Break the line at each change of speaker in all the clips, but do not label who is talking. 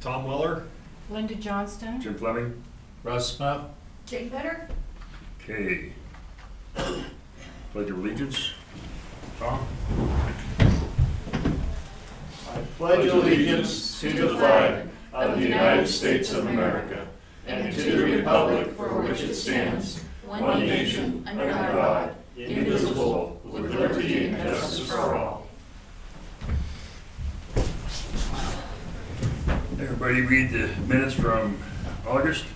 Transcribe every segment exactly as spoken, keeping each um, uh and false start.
Tom Weller.
Linda Johnston.
Jim Fleming.
Russ Smith.
Jake Better.
Okay. Pledge of allegiance. Tom?
I pledge allegiance to the flag of the United States of America and to the republic for which it stands, one nation, under God, indivisible, with liberty and justice for all.
Everybody read the minutes from August.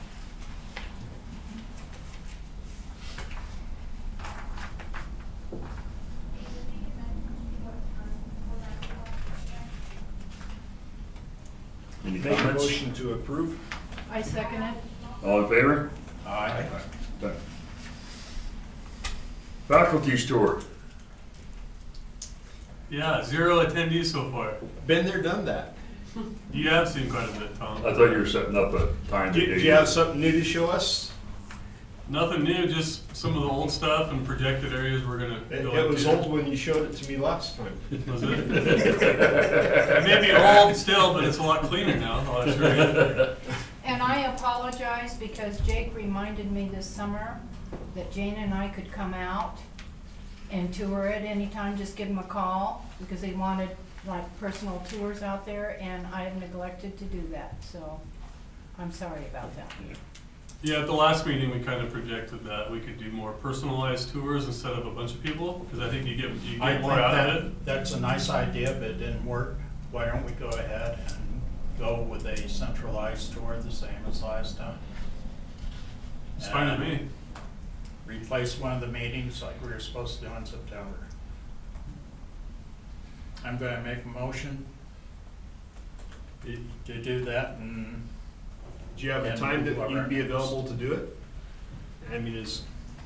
Any
Make a
comments?
motion to approve.
I second it.
All in favor?
Aye.
Done. Faculty store.
Yeah, zero attendees so far.
Been there, done that.
You have seen quite a bit, Tom.
I thought you were setting up a time.
Do
to
do you have something new to show us?
Nothing new, just some of the old stuff and projected areas we're gonna
It,
go
it was
into.
old when you showed it to me last time.
Was it? It may be old still, but it's a lot cleaner now, I'll assure you.
And I apologize because Jake reminded me this summer that Jane and I could come out and tour it anytime, just give him a call, because they wanted like personal tours out there, and I have neglected to do that, so I'm sorry about that.
Yeah, at the last meeting, we kind of projected that we could do more personalized tours instead of a bunch of people, because I think you get, you
I
get
think
more out of
that,
it.
that's a nice idea, but it didn't work. Why don't we go ahead and go with a centralized tour the same as last time?
It's fine with me.
Replace one of the meetings like we were supposed to do in September. I'm gonna make a motion to to do that, and
Do you have a
And
time that
whoever
you'd be
knows.
available to do it? I mean, is,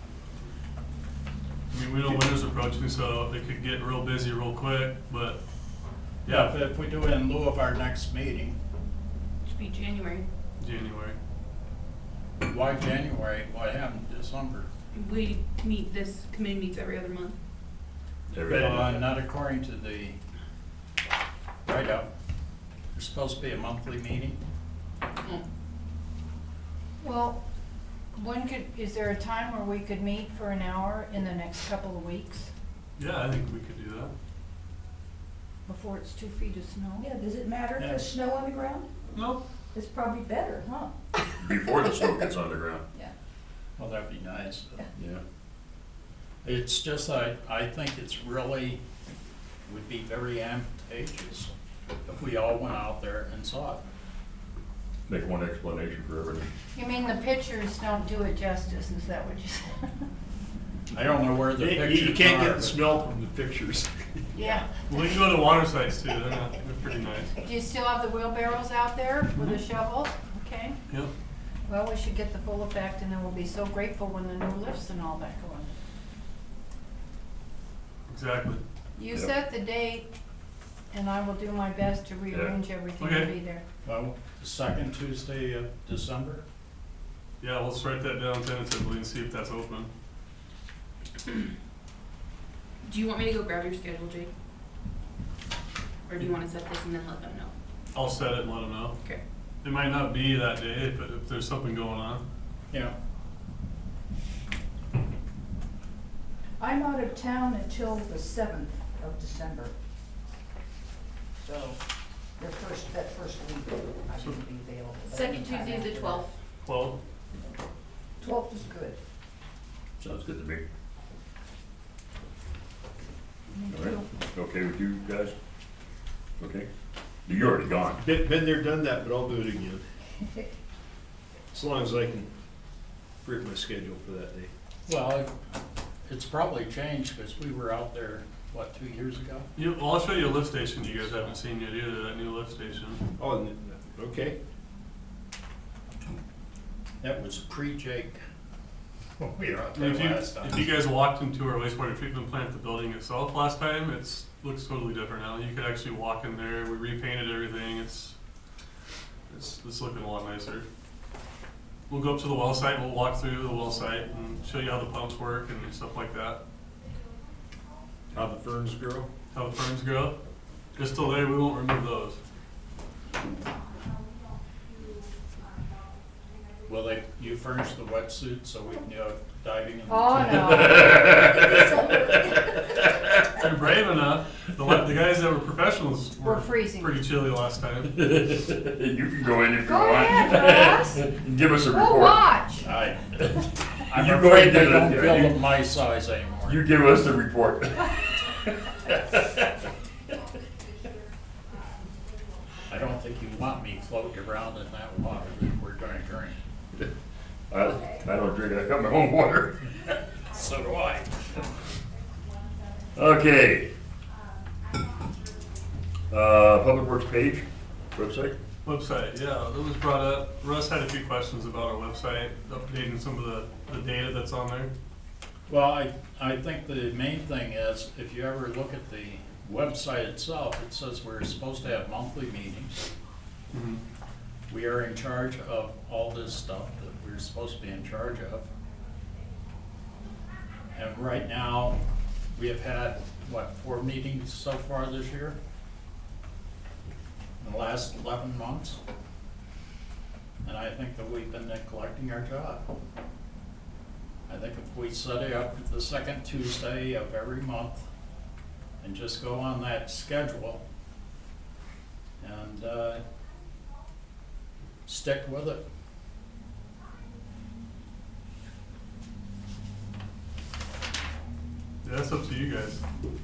I mean, we know winter's approaching, so it could get real busy real quick, but
yeah,
yeah,
if if we do it in lieu of our next meeting,
Should be January.
January.
why January? What happened in December?
We meet, this committee meets every other month.
Every-
Uh, not according to the write-up. There's supposed to be a monthly meeting.
Oh,
Well, when could, is there a time where we could meet for an hour in the next couple of weeks
Yeah, I think we could do that.
before it's two feet of snow?
Yeah, does it matter if
Yeah.
there's snow on the ground?
No,
It's probably better, huh?
Before the snow gets underground.
Yeah.
Well, that'd be nice.
Yeah.
It's just, I, I think it's really, would be very advantageous if we all went out there and saw it.
Make one explanation for everything.
You mean the pictures don't do it justice, is that what you said?
I don't know where the
you,
pictures are.
you can't get the
but-
smell from the pictures.
Yeah.
we can go to water sites too, they're not, they're pretty nice.
Do you still have the wheelbarrows out there with the shovels? Okay.
Yep.
Well, we should get the full effect, and then we'll be so grateful when the new lifts and all that go in.
Exactly.
You
Yep.
set the date, and I will do my best to rearrange everything to
Okay.
be there.
Well, the second Tuesday of December?
Yeah, let's write that down tentatively and see if that's open.
do you want me to go grab your schedule, Jake? Or do you wanna set this and then let them know?
I'll set it and let them know.
Okay.
It might not be that day, but if there's something going on.
Yeah.
I'm out of town until the seventh of December. So, the first, that first week, I shouldn't be available. but
Second
anytime
Tuesday is
after
the
that.
twelfth.
Twelve?
Twelfth is good.
Sounds good to me.
Me
All right.
too.
Okay with you guys? Okay? You're already gone.
Been, been there, done that, but I'll do it again. As long as I can free up my schedule for that day.
Well, it- it's probably changed because we were out there, what, two years ago?
You, well, I'll show you a lift station you guys haven't seen yet either, that new lift station.
Oh, and- okay.
That was pre-Jake. when We were out there
If you,
last time.
if you guys walked into our wastewater treatment plant, the building itself last time, it's, looks totally different now. You could actually walk in there, we repainted everything, it's, it's, it's looking a lot nicer. We'll go up to the well site, we'll walk through the well site and show you how the pumps work and stuff like that.
How the ferns grow.
How the ferns grow. Just till there, we won't remove those.
Will they, you furnish the wetsuit so we can go diving in the
Oh,
tank?
no.
They're brave enough. The, la- the guys that were professionals were
We're freezing.
pretty chilly last time.
You can go in if you
Go
want.
ahead, Ross.
Give us a
We'll
report.
watch.
I, I'm
You go
afraid
ahead
they
and
don't
do it.
build
You-
them my size anymore.
You give us the report.
I don't think you want me floating around in that water that we're gonna drink.
I, I don't drink it, I got my own water.
So do I.
Okay. Uh, Public Works page, website?
Website, yeah, that was brought up. Russ had a few questions about our website, updating some of the, the data that's on there.
Well, I, I think the main thing is, if you ever look at the website itself, it says we're supposed to have monthly meetings. We are in charge of all this stuff that we're supposed to be in charge of. And right now, we have had, what, four meetings so far this year? In the last eleven months? And I think that we've been neglecting our job. I think if we set it up the second Tuesday of every month and just go on that schedule and uh, stick with it.
Yeah, that's up to you guys.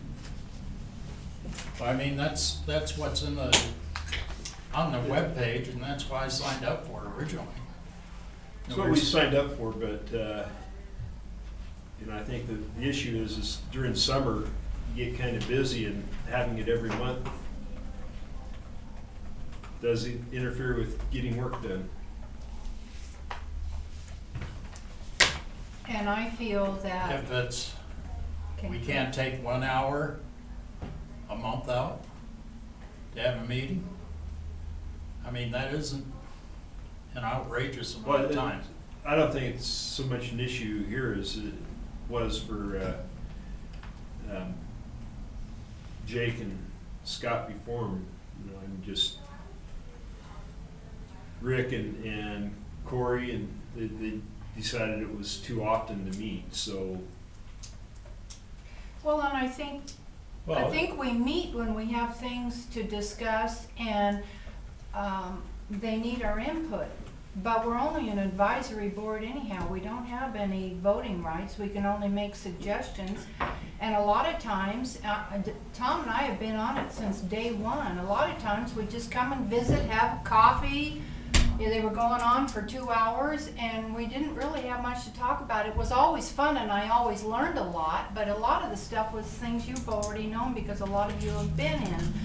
I mean, that's, that's what's in the, on the webpage, and that's why I signed up for it originally.
That's what we signed up for, but, uh, you know, I think that the issue is, is during summer, you get kind of busy, and having it every month does it interfere with getting work done.
And I feel that.
If it's,
Okay.
we can't take one hour a month out to have a meeting, I mean, that isn't an outrageous amount
Well,
of
it-
time.
I don't think it's so much an issue here as it was for uh, um, Jake and Scott before him. You know, I'm just Rick and, and Corey, and they, they decided it was too often to meet. So
Well, and I think, I
Well,
think we meet when we have things to discuss, and um, they need our input. But we're only an advisory board anyhow. We don't have any voting rights. We can only make suggestions. And a lot of times, uh, d- Tom and I have been on it since day one. A lot of times, we just come and visit, have coffee. Yeah, they were going on for two hours, and we didn't really have much to talk about. It was always fun, and I always learned a lot, but a lot of the stuff was things you've already known because a lot of you have been in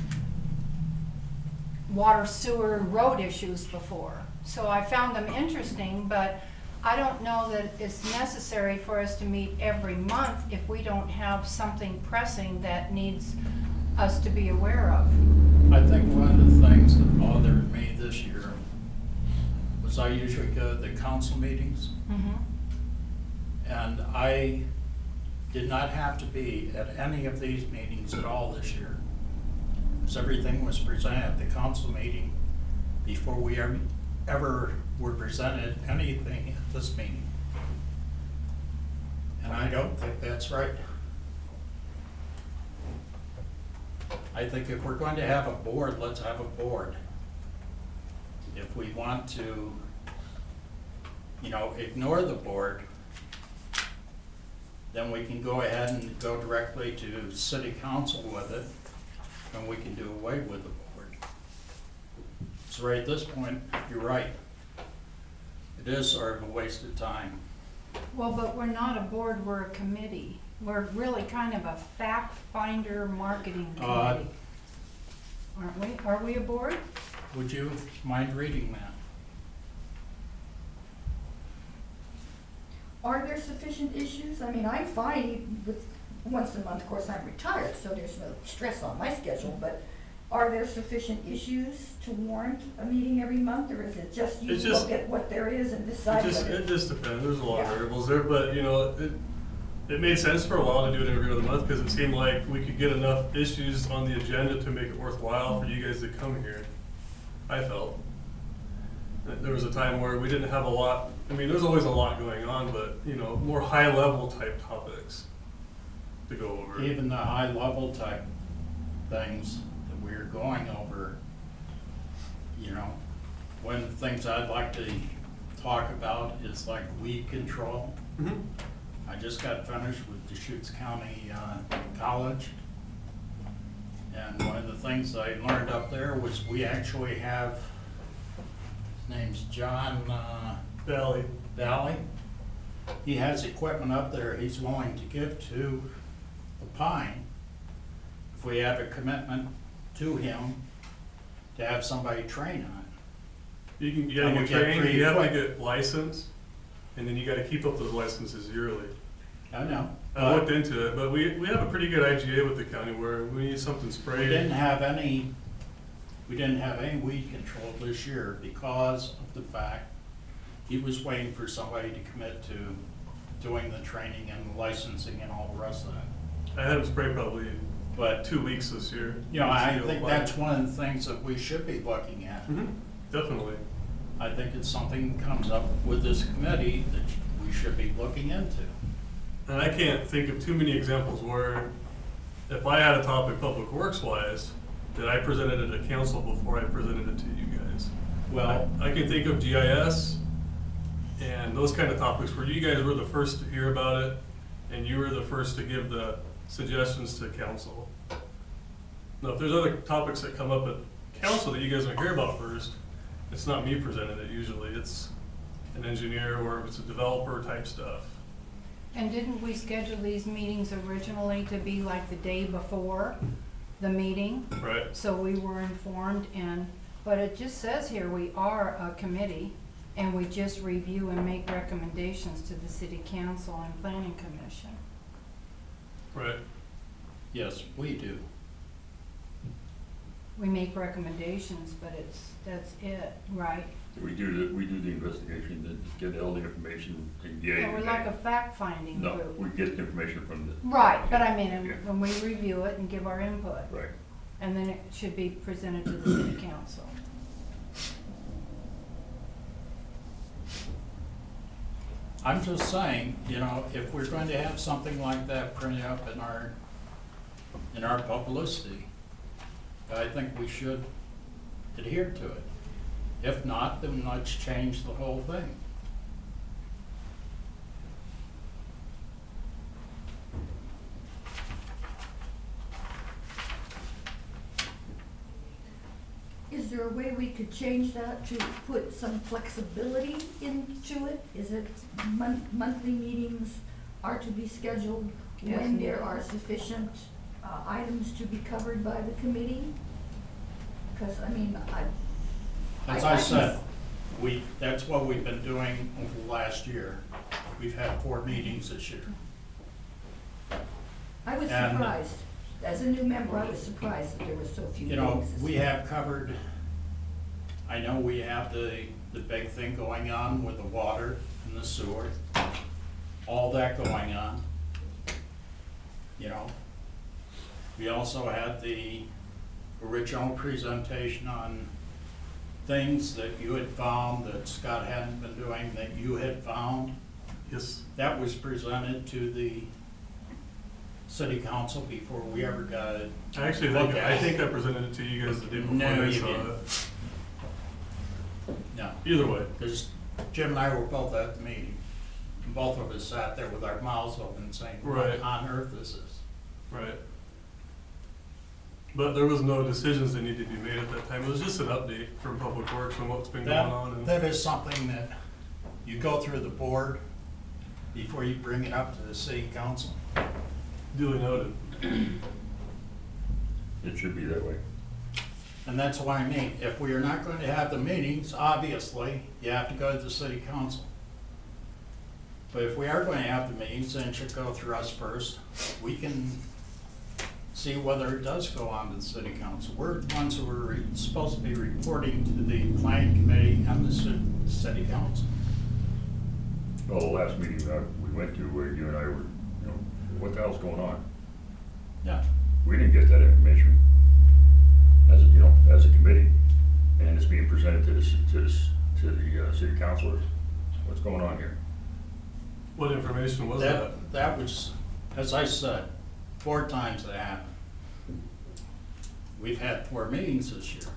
water, sewer, road issues before. So I found them interesting, but I don't know that it's necessary for us to meet every month if we don't have something pressing that needs us to be aware of.
I think one of the things that bothered me this year was I usually go to the council meetings,
Mhm.
and I did not have to be at any of these meetings at all this year. Because everything was presented at the council meeting before we ever, ever were presented anything at this meeting. And I don't think that's right. I think if we're going to have a board, let's have a board. If we want to, you know, ignore the board, then we can go ahead and go directly to city council with it, and we can do away with the board. So right at this point, you're right. It is sort of a waste of time.
Well, but we're not a board, we're a committee. We're really kind of a fact finder marketing
Uh,
committee. Aren't we? Are we a board?
Would you mind reading that?
Are there sufficient issues? I mean, I'm fine with once a month, of course, I'm retired, so there's no stress on my schedule, but are there sufficient issues to warrant a meeting every month, or is it just you
It's just-
look at what there is and
It
decide
just,
whether?
it just depends, there's a lot of
Yeah.
variables there, but you know, it, it made sense for a while to do it every other month, because it seemed like we could get enough issues on the agenda to make it worthwhile for you guys to come here, I felt. There was a time where we didn't have a lot, I mean, there's always a lot going on, but, you know, more high-level type topics to go over.
Even the high-level type things that we're going over, you know, one of the things I'd like to talk about is like weed control.
Mhm.
I just got finished with Deschutes County uh, College. And one of the things I learned up there was we actually have, his name's John uh,
Valley.
Valley. He has equipment up there he's willing to give to the Pine if we have a commitment to him to have somebody train on
You can, you gotta
And we
get
get
trained,
free
you have to
equipment.
get licensed, and then you gotta keep up those licenses yearly.
it. I know.
I looked
But
into it, but we, we have a pretty good I G A with the county where we need something
we
sprayed.
didn't have any, we didn't have any weed control this year because of the fact he was waiting for somebody to commit to doing the training and licensing and all the rest of that.
I had them spray probably
But,
two weeks this year.
you know, I
Seal
think
line.
that's one of the things that we should be looking at.
Mhm, definitely.
I think it's something that comes up with this committee that we should be looking into.
And I can't think of too many examples where, if I had a topic public works wise, that I presented it at council before I presented it to you guys.
Well,
I can think of G I S and those kind of topics where you guys were the first to hear about it, and you were the first to give the suggestions to council. Now, if there's other topics that come up at council that you guys don't hear about first, it's not me presenting it usually, it's an engineer or if it's a developer type stuff.
And didn't we schedule these meetings originally to be like the day before the meeting?
Right.
So we were informed and, but it just says here, we are a committee and we just review and make recommendations to the city council and planning commission.
Right.
yes, we do.
We make recommendations, but it's, that's it, right?
We do the, we do the investigation, then get all the information and get
Yeah,
it.
we're like a fact-finding
No,
group.
we get the information from the.
Right, but I mean, and
Yeah.
when we review it and give our input,
Right.
and then it should be presented to the city council.
I'm just saying, you know, if we're going to have something like that printed up in our, in our publicity, I think we should adhere to it. If not, then let's change the whole thing.
Is there a way we could change that to put some flexibility into it? Is it mon- monthly meetings are to be scheduled
Yes,
when there
ma'am.
are sufficient uh, items to be covered by the committee? Because, I mean, I.
As I said, we, that's what we've been doing over the last year. We've had four meetings this year.
I was
And-
surprised. As a new member, I was surprised that there were so few
You know,
meetings this
we
year.
have covered, I know we have the, the big thing going on with the water and the sewer, all that going on. You know, we also had the original presentation on things that you had found that Scott hadn't been doing, that you had found.
Yes.
That was presented to the city council before we ever got it.
I actually think, I think I presented it to you guys the day before
No,
I
you
saw
didn't.
it.
No.
Either way.
Because Jim and I were both at the meeting, and both of us sat there with our mouths open saying, what
Right.
on earth is this?
Right. But there was no decisions that needed to be made at that time. It was just an update from Public Works on what's been going on.
That,
and-
that is something that you go through the board before you bring it up to the city council.
Duly noted.
It should be that way.
And that's what I mean, if we are not going to have the meetings, obviously, you have to go to the city council. But if we are going to have the meetings, then it should go through us first. We can see whether it does go on to the city council. We're the ones who are re- supposed to be reporting to the planning committee and the ci- city council.
Well, the last meeting uh, we went to where you and I were, you know, what the hell's going on?
Yeah.
We didn't get that information as, a you know, as a committee, and it's being presented to the, ci- to the, ci- to to the uh, city councilors? What's going on here?
What information was that?
That, that was, as I said, four times that happened. We've had four meetings this year.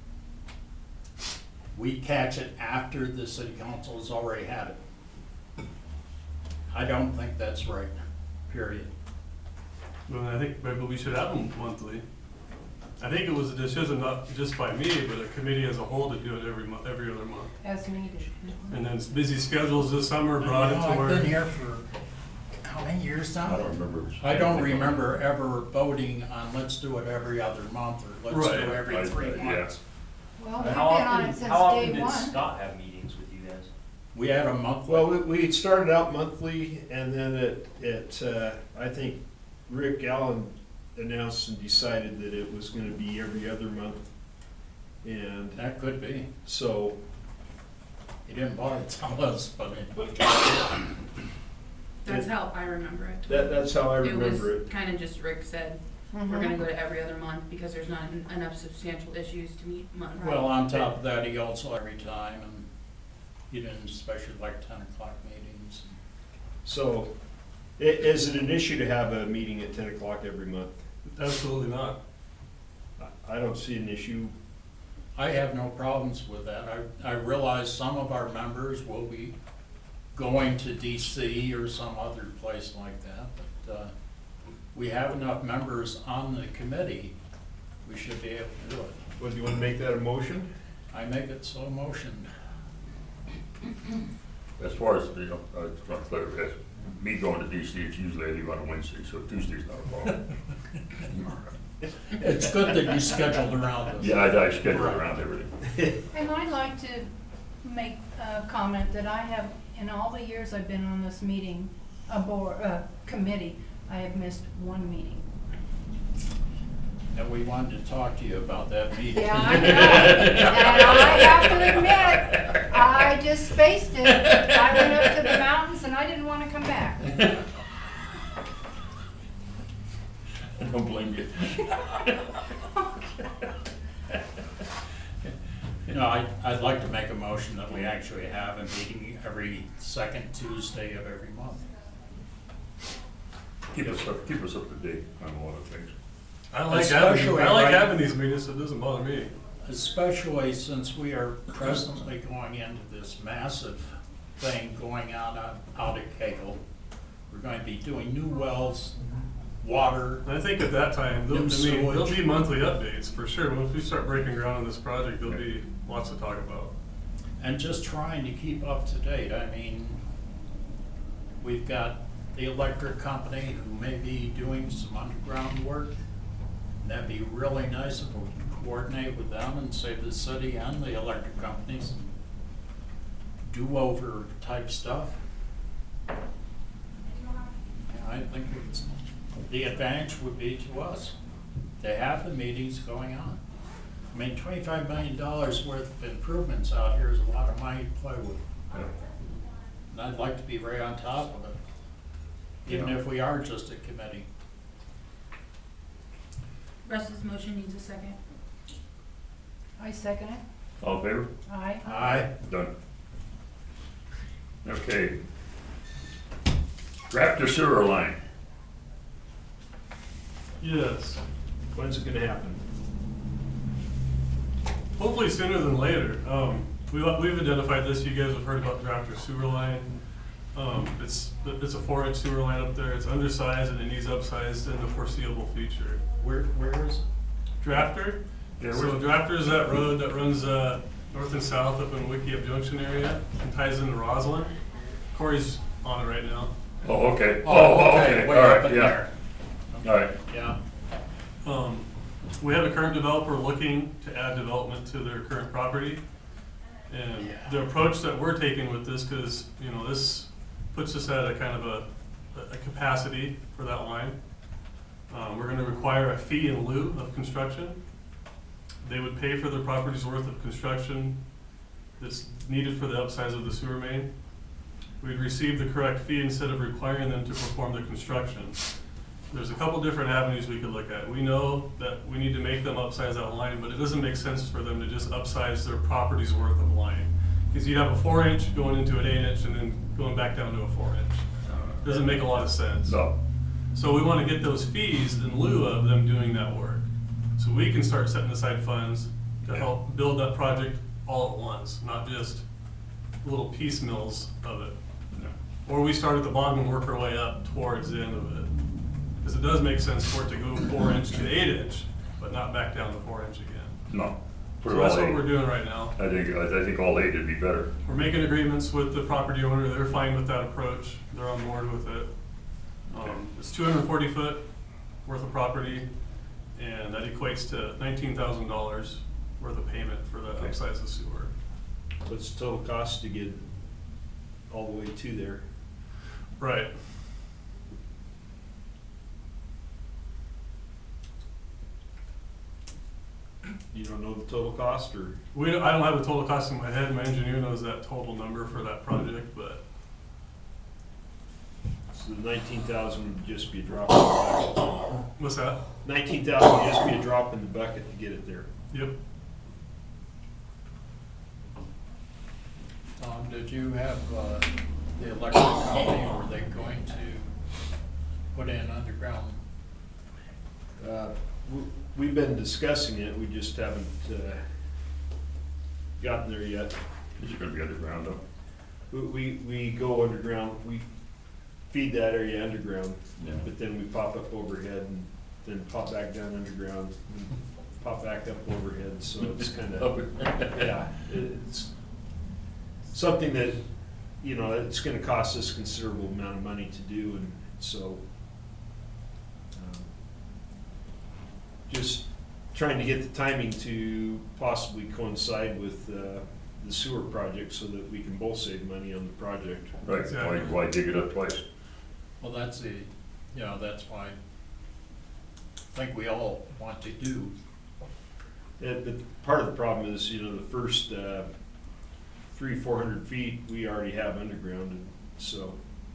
We catch it after the city council has already had it. I don't think that's right, period.
Well, I think maybe we should have them monthly. I think it was a decision not just by me, but a committee as a whole to do it every month, every other month.
As needed.
And then busy schedules this summer brought it to
I've
where.
been here for how many years now?
I don't remember.
I don't remember ever voting on let's do it every other month or let's do
Right.
it every
I-
three
uh, yeah.
months.
Well, we've been
How
on
often,
it since
how often
day
did
one.
Scott have meetings with you guys?
We had a monthly.
Well, we, we started out monthly, and then it, it, uh, I think Rick Allen announced and decided that it was gonna be every other month. And
That could be.
so,
He didn't bother to tell us, but it,
That's how I remember it.
that, that's how I
It was
remember it.
kinda just Rick said, we're
Mhm.
gonna go to every other month because there's not en- enough substantial issues to meet monthly.
well, on top of that, he also every time, and he didn't especially like ten o'clock meetings.
So, i- is it an issue to have a meeting at ten o'clock every month?
Absolutely not.
I- I don't see an issue.
I have no problems with that. I, I realize some of our members will be going to D C or some other place like that, but, uh, we have enough members on the committee, we should be able to do it.
What, do you wanna make that a motion?
I make it so motioned.
As far as, you know, uh, it's not clear, as me going to D C, it's usually I leave on a Wednesday, so Tuesday's not a problem.
It's good that you scheduled around us.
Yeah, I, I schedule around everything.
And I'd like to make a comment that I have, in all the years I've been on this meeting, a board, uh, committee, I have missed one meeting.
And we wanted to talk to you about that meeting.
Yeah, I know. And I have to admit, I just spaced it. I went up to the mountains and I didn't wanna come back.
I don't blame you. You know, I, I'd like to make a motion that we actually have a meeting every second Tuesday of every month.
Keep us up, keep us up to date on a lot of things.
I like having,
Especially
I like
right-
having these meetings, so it doesn't bother me.
Especially since we are presently going into this massive thing going on out, out at Cagle. We're going to be doing new wells, water.
And I think at that time, there'll, I
New
mean, there'll
sewage.
be monthly updates for sure. Once we start breaking ground on this project, there'll be lots to talk about.
And just trying to keep up to date. I mean, we've got the electric company who may be doing some underground work. That'd be really nice if we could coordinate with them and save the city and the electric companies do-over type stuff. Yeah, I think it's, the advantage would be to us to have the meetings going on. I mean, twenty-five million dollars worth of improvements out here is a lot of money to play with. And I'd like to be right on top of it, even
Yeah.
if we are just a committee.
Russ's motion needs a second.
I second it.
All in favor?
Aye.
Aye.
Done. Okay. Raptor sewer line.
Yes.
When's it gonna happen?
Hopefully sooner than later. Um, we, we've identified this, you guys have heard about Drafter sewer line. Um, it's, it's a four inch sewer line up there, it's undersized and it needs upsized in the foreseeable future.
Where, where is it?
Drafter,
Yeah,
so
where's-
Drafter is that road that runs, uh, north and south up in Wickiup Junction area and ties into Roslyn. Corey's on it right now.
Oh, okay. Oh, okay, all
Way up
right,
in
yeah,
there.
all right.
Yeah.
Um, we have a current developer looking to add development to their current property. And the approach that we're taking with this, cause, you know, this puts us at a kind of a, a capacity for that line. Um, we're gonna require a fee in lieu of construction. They would pay for their property's worth of construction that's needed for the upsize of the sewer main. We'd receive the correct fee instead of requiring them to perform the construction. There's a couple different avenues we could look at. We know that we need to make them upsize that line, but it doesn't make sense for them to just upsize their property's worth of line. Because you'd have a four inch going into an eight inch and then going back down to a four inch. Doesn't make a lot of sense.
No,
So we want to get those fees in lieu of them doing that work. So we can start setting aside funds to help build that project all at once, not just little piecemeals of it. Or we start at the bottom and work our way up towards the end of it. Because it does make sense for it to go four inch to eight inch, but not back down to four inch again.
no. Put
So
it
that's
all
what we're
eight.
doing right now.
I think, I I think all eight would be better.
We're making agreements with the property owner, they're fine with that approach, they're on board with it. Um, it's two hundred and forty foot worth of property, and that equates to nineteen thousand dollars worth of payment for that
Okay.
upsize of sewer.
What's the total cost to get all the way to there?
Right.
You don't know the total cost, or?
We, don't- I don't have the total cost in my head, my engineer knows that total number for that project, but
So the nineteen thousand would just be a drop in the bucket.
what's that?
Nineteen thousand would just be a drop in the bucket to get it there.
Yep.
Tom, did you have, uh, the electric company, were they going to put in underground?
Uh, w- We've been discussing it, we just haven't uh, gotten there yet.
Is it gonna be underground though?
We, we we go underground, we feed that area underground,
Yeah.
but then we pop up overhead and then pop back down underground, and pop back up overhead, so it's kind of, yeah, it's something that, you know, it's gonna cost us a considerable amount of money to do, and so um, just trying to get the timing to possibly coincide with uh, the sewer project so that we can both save money on the project.
Right, why,
Exactly.
why dig it up twice?
Well, that's the, you know, that's why I think we all want to do.
Yeah, but part of the problem is, you know, the first uh, three, four hundred feet, we already have underground, and so,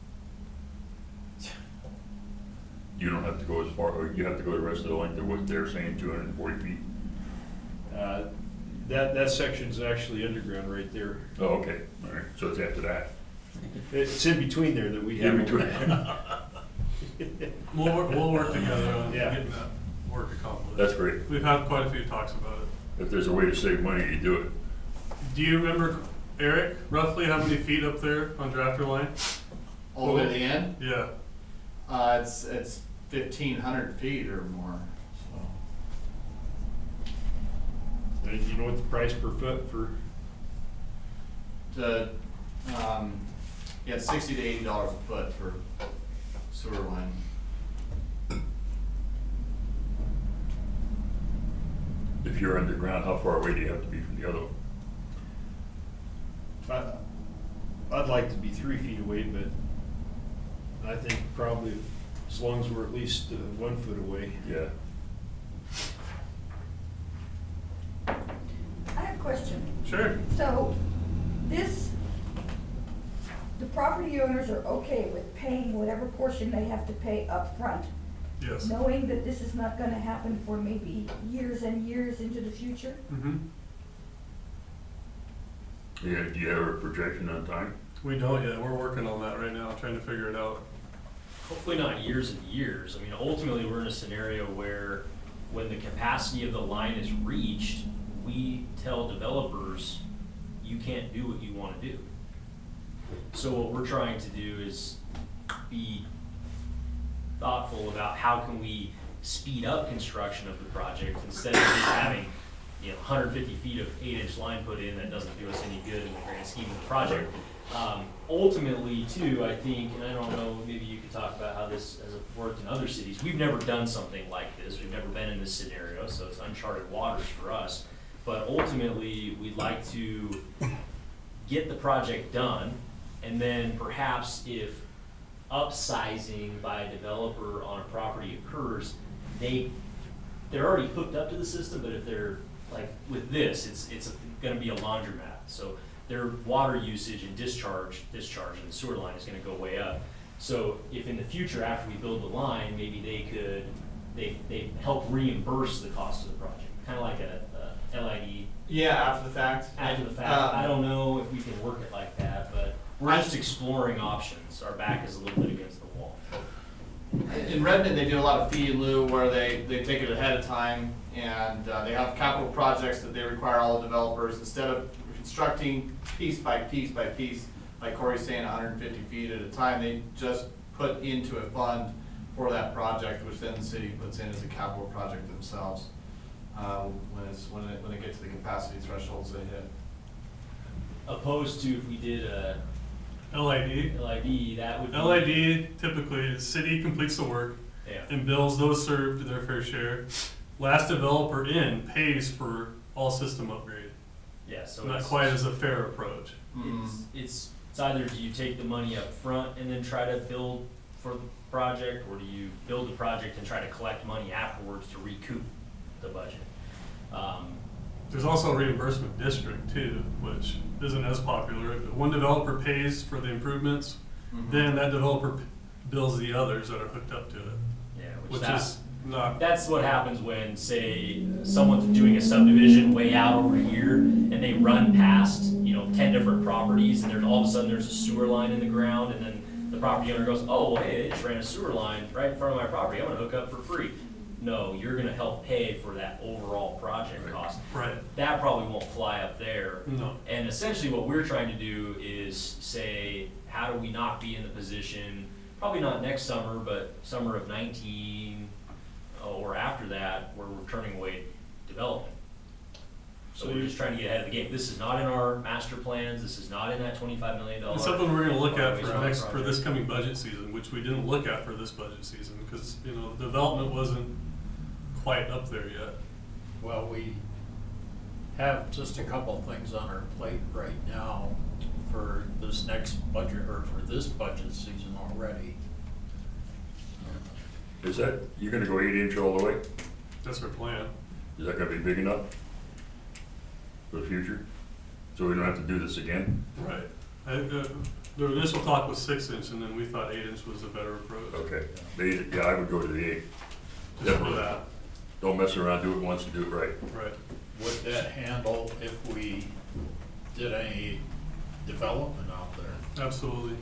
You don't have to go as far, or you have to go the rest of the length of what they're saying, two hundred and forty feet?
uh, that, that section's actually underground right there.
Oh, okay, all right, so it's after that.
It's in between there that we have.
In between.
We'll, work- we'll work together on
Yeah.
getting that work accomplished.
That's great.
We've had quite a few talks about it.
If there's a way to save money, you do it.
Do you remember, Eric, roughly how many feet up there on Drafter Line?
All the way to the end,
Yeah.
uh, it's, it's fifteen hundred feet or more, so.
And you know what the price per foot for,
To, um, yeah, sixty to eighty dollars a foot for sewer line.
If you're underground, how far away do you have to be from the other one?
I- I'd like to be three feet away, but I think probably as long as we're at least uh, one foot away.
Yeah.
I have a question.
Sure.
So, this, the property owners are okay with paying whatever portion they have to pay up front,
Yes.
knowing that this is not gonna happen for maybe years and years into the future?
Mm-hmm.
Yeah, do you have a projection on time?
We don't yet. We're working on that right now, trying to figure it out.
Hopefully not years and years. I mean, ultimately, we're in a scenario where when the capacity of the line is reached, we tell developers, you can't do what you want to do. So what we're trying to do is be thoughtful about how can we speed up construction of the project instead of just having, you know, one hundred fifty feet of eight inch line put in that doesn't do us any good in the grand scheme of the project. Um, ultimately too, I think, and I don't know, maybe you could talk about how this has worked in other cities. We've never done something like this. We've never been in this scenario, so it's uncharted waters for us. But ultimately, we'd like to get the project done, and then perhaps if upsizing by a developer on a property occurs, they, they're already hooked up to the system, but if they're, like with this, it's, it's gonna be a laundromat. So their water usage and discharge, discharge in the sewer line is gonna go way up. So if in the future, after we build the line, maybe they could, they, they help reimburse the cost of the project, kinda like a, a L I D
Yeah, after the fact.
after the fact.
Um,
I don't know if we can work it like that, but we're just exploring options. Our back is a little bit against the wall.
In Redmond, they do a lot of fee in lieu where they, they take it ahead of time, and uh, they have capital projects that they require all the developers, instead of constructing piece by piece by piece, like Corey's saying, one hundred fifty feet at a time, they just put into a fund for that project, which then the city puts in as a capital project themselves, uh, when it's, when it, when they get to the capacity thresholds they hit.
Opposed to if we did a
L I D.
L I D, that would be.
L I D, typically, the city completes the work
Yeah.
and bills those served their fair share. Last developer in pays for all system upgrade.
Yeah, so
Not
it's,
quite as a fair approach.
it's, it's, it's either do you take the money up front and then try to build for the project, or do you build the project and try to collect money afterwards to recoup the budget? Um,
There's also a reimbursement district too, which isn't as popular. If one developer pays for the improvements,
Mhm.
then that developer p- bills the others that are hooked up to it,
yeah, which,
which
that,
is not,
that's what happens when, say, someone's doing a subdivision way out over here and they run past, you know, ten different properties, and there's all of a sudden there's a sewer line in the ground, and then the property owner goes, oh, well, hey, they just ran a sewer line right in front of my property, I'm gonna hook up for free. No, you're gonna help pay for that overall project cost.
right,
That probably won't fly up there.
no.
And essentially what we're trying to do is say, how do we not be in the position, probably not next summer, but summer of nineteen, or after that, where we're turning away development. So
So
we're
you-
just trying to get ahead of the game. This is not in our master plans, this is not in that twenty-five million dollars.
It's something we're gonna look at for
wastewater
next, for
project.
this coming budget season, which we didn't look at for this budget season, because, you know, development wasn't quite up there yet.
Well, we have just a couple things on our plate right now for this next budget, or for this budget season already.
Is that, you're gonna go eight inch all the way?
That's our plan.
Is that gonna be big enough for the future? So we don't have to do this again?
Right. I, uh, the initial talk was six inch, and then we thought eight inch was a better approach.
Okay, the, yeah, I would go to the eight.
Just for
Definitely.
that,
Don't mess around, do it once and do it right.
right.
Would that handle if we did any development out there?
Absolutely.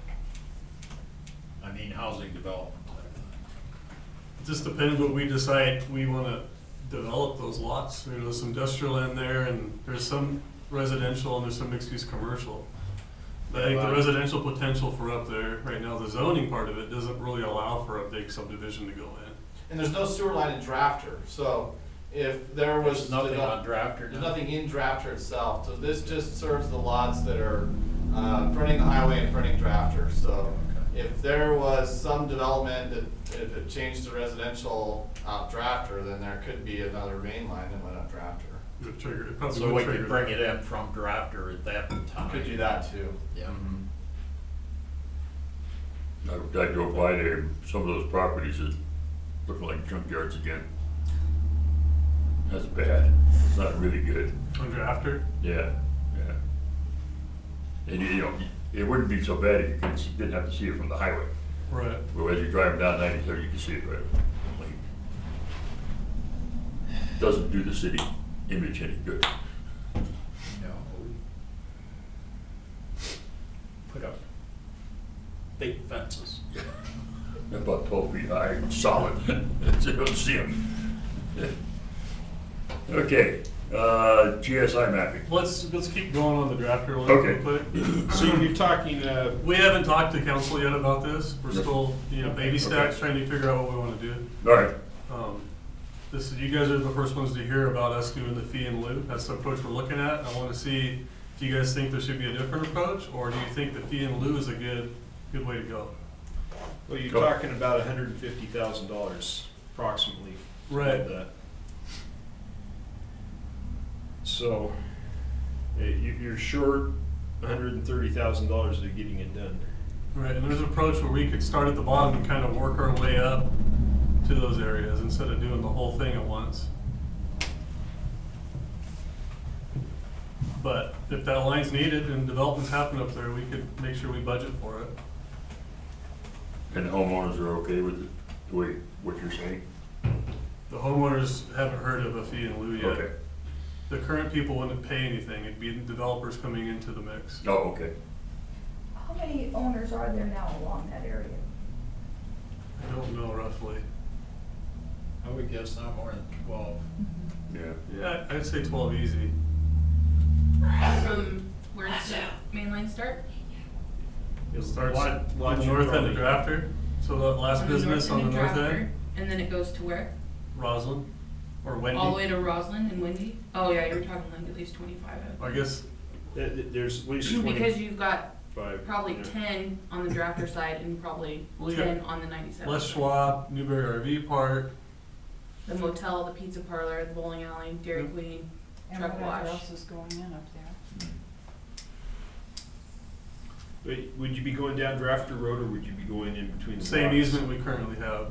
I mean, housing development type thing.
It just depends what we decide we wanna develop those lots. You know, there's some industrial in there, and there's some residential, and there's some mixed-use commercial. I think the
Right.
residential potential for up there, right now, the zoning part of it doesn't really allow for a big subdivision to go in.
And there's no sewer line in Drafter, so if there was.
There's nothing
develop-
on Drafter
There's
now?
nothing in Drafter itself, so this just serves the lots that are, uh, fronting the highway and fronting Drafter, so.
Okay.
If there was some development that, if it changed to residential out Drafter, then there could be another main line that went up Drafter.
It would trigger, it probably
So we
would trigger
could bring
that.
it in from Drafter at that time?
Could do that too.
Yeah.
Mhm.
I, I drove by there, some of those properties that look like junkyards again. That's bad. It's not really good.
Under after,
Yeah, yeah. And you, you know, it wouldn't be so bad if you could, see- didn't have to see it from the highway.
right.
Well, as you're driving down ninety-third, you can see it right away. Doesn't do the city image any good.
No. Put up big fences.
About twelve feet high, solid, so you don't see them. Okay, uh, G S I mapping.
Let's, let's keep going on the drafter one
Okay.
real quick.
So you're talking, uh,
We haven't talked to council yet about this. We're still, you know, baby steps,
Okay.
trying to figure out what we wanna do.
All right,
Um, This is, you guys are the first ones to hear about us doing the fee in lieu. That's the approach we're looking at. I wanna see, do you guys think there should be a different approach, or do you think the fee in lieu is a good, good way to go?
well, you're
Go.
talking about hundred and fifty thousand dollars approximately. for
Right.
that. So, uh, you, you're short hundred and thirty thousand dollars of getting it done.
Right, and there's an approach where we could start at the bottom and kind of work our way up to those areas instead of doing the whole thing at once. But if that line's needed and developments happen up there, we could make sure we budget for it.
and the homeowners are okay with it, the way, what you're saying?
The homeowners haven't heard of a fee in lieu yet.
Okay,
The current people wouldn't pay anything, it'd be developers coming into the mix.
Oh, okay.
How many owners are there now along that area?
I don't know roughly.
I would guess not more than twelve.
Yeah.
Yeah, I'd say twelve easy.
From where's the main line start?
It starts
Lot-
at
lot
the
you
north end
probably-
of Drafter, so that last
On the
business
north
on
end
the
of
north
Drafter,
end,
And then it goes to where?
Roslyn, or Wendy.
All the way to Roslyn and Wendy? Oh yeah, you're talking like at least twenty-five.
I guess,
There- There's at least
Because
twenty-five.
you've got probably
yeah.
ten on the Drafter side and probably
Well, you got
ten on the ninety-seven.
Les Schwab, Newberry R V Park,
The motel, the pizza parlor, the bowling alley, Dairy
Yep.
Queen.
And
Truck
whatever
wash.
else is going in up there.
Wait, would you be going down Drafter Road or would you be going in between the
same
lots?
easement we currently have.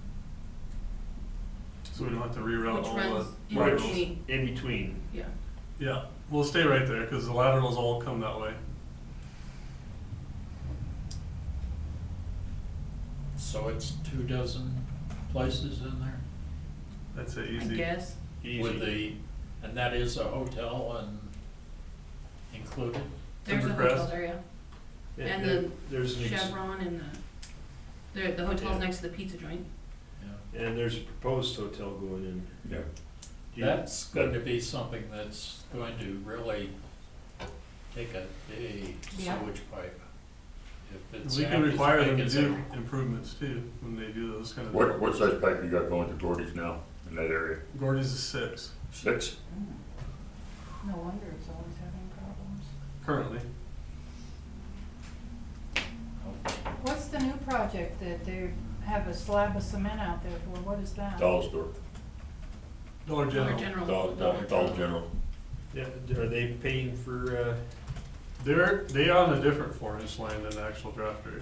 So we don't have to reroute
Which
all
runs
the
in
Right.
laterals.
between,
In between.
yeah.
Yeah, we'll stay right there, cause the laterals all come that way.
So it's two dozen places in there?
That's it,
I
easy.
guess.
Easy.
With the, and that is a hotel and included?
There's a
Timbercrest.
hotel there, yeah.
Yeah,
And
there-
the
There's an ex-
Chevron and the, the, the hotel's
Yeah.
next to the pizza joint.
Yeah.
And there's a proposed hotel going in.
Yeah.
Do you-
That's going to be something that's going to really take a big
Yeah.
sewage pipe. If it's
We can
half as
require them
big
to
as
do
it-
improvements too, when they do those kind of.
What, what size pipe you got going to Gordy's now in that area?
Gordy's is six,
Six?
No wonder it's always having problems.
currently.
What's the new project that they have a slab of cement out there for? What is that?
Dollar store.
Dollar
Dollar
General.
General.
Dollar, Dollar, Dollar General.
Yeah, are they paying for, uh,
They're, they on a different four inch line than the actual Drafter.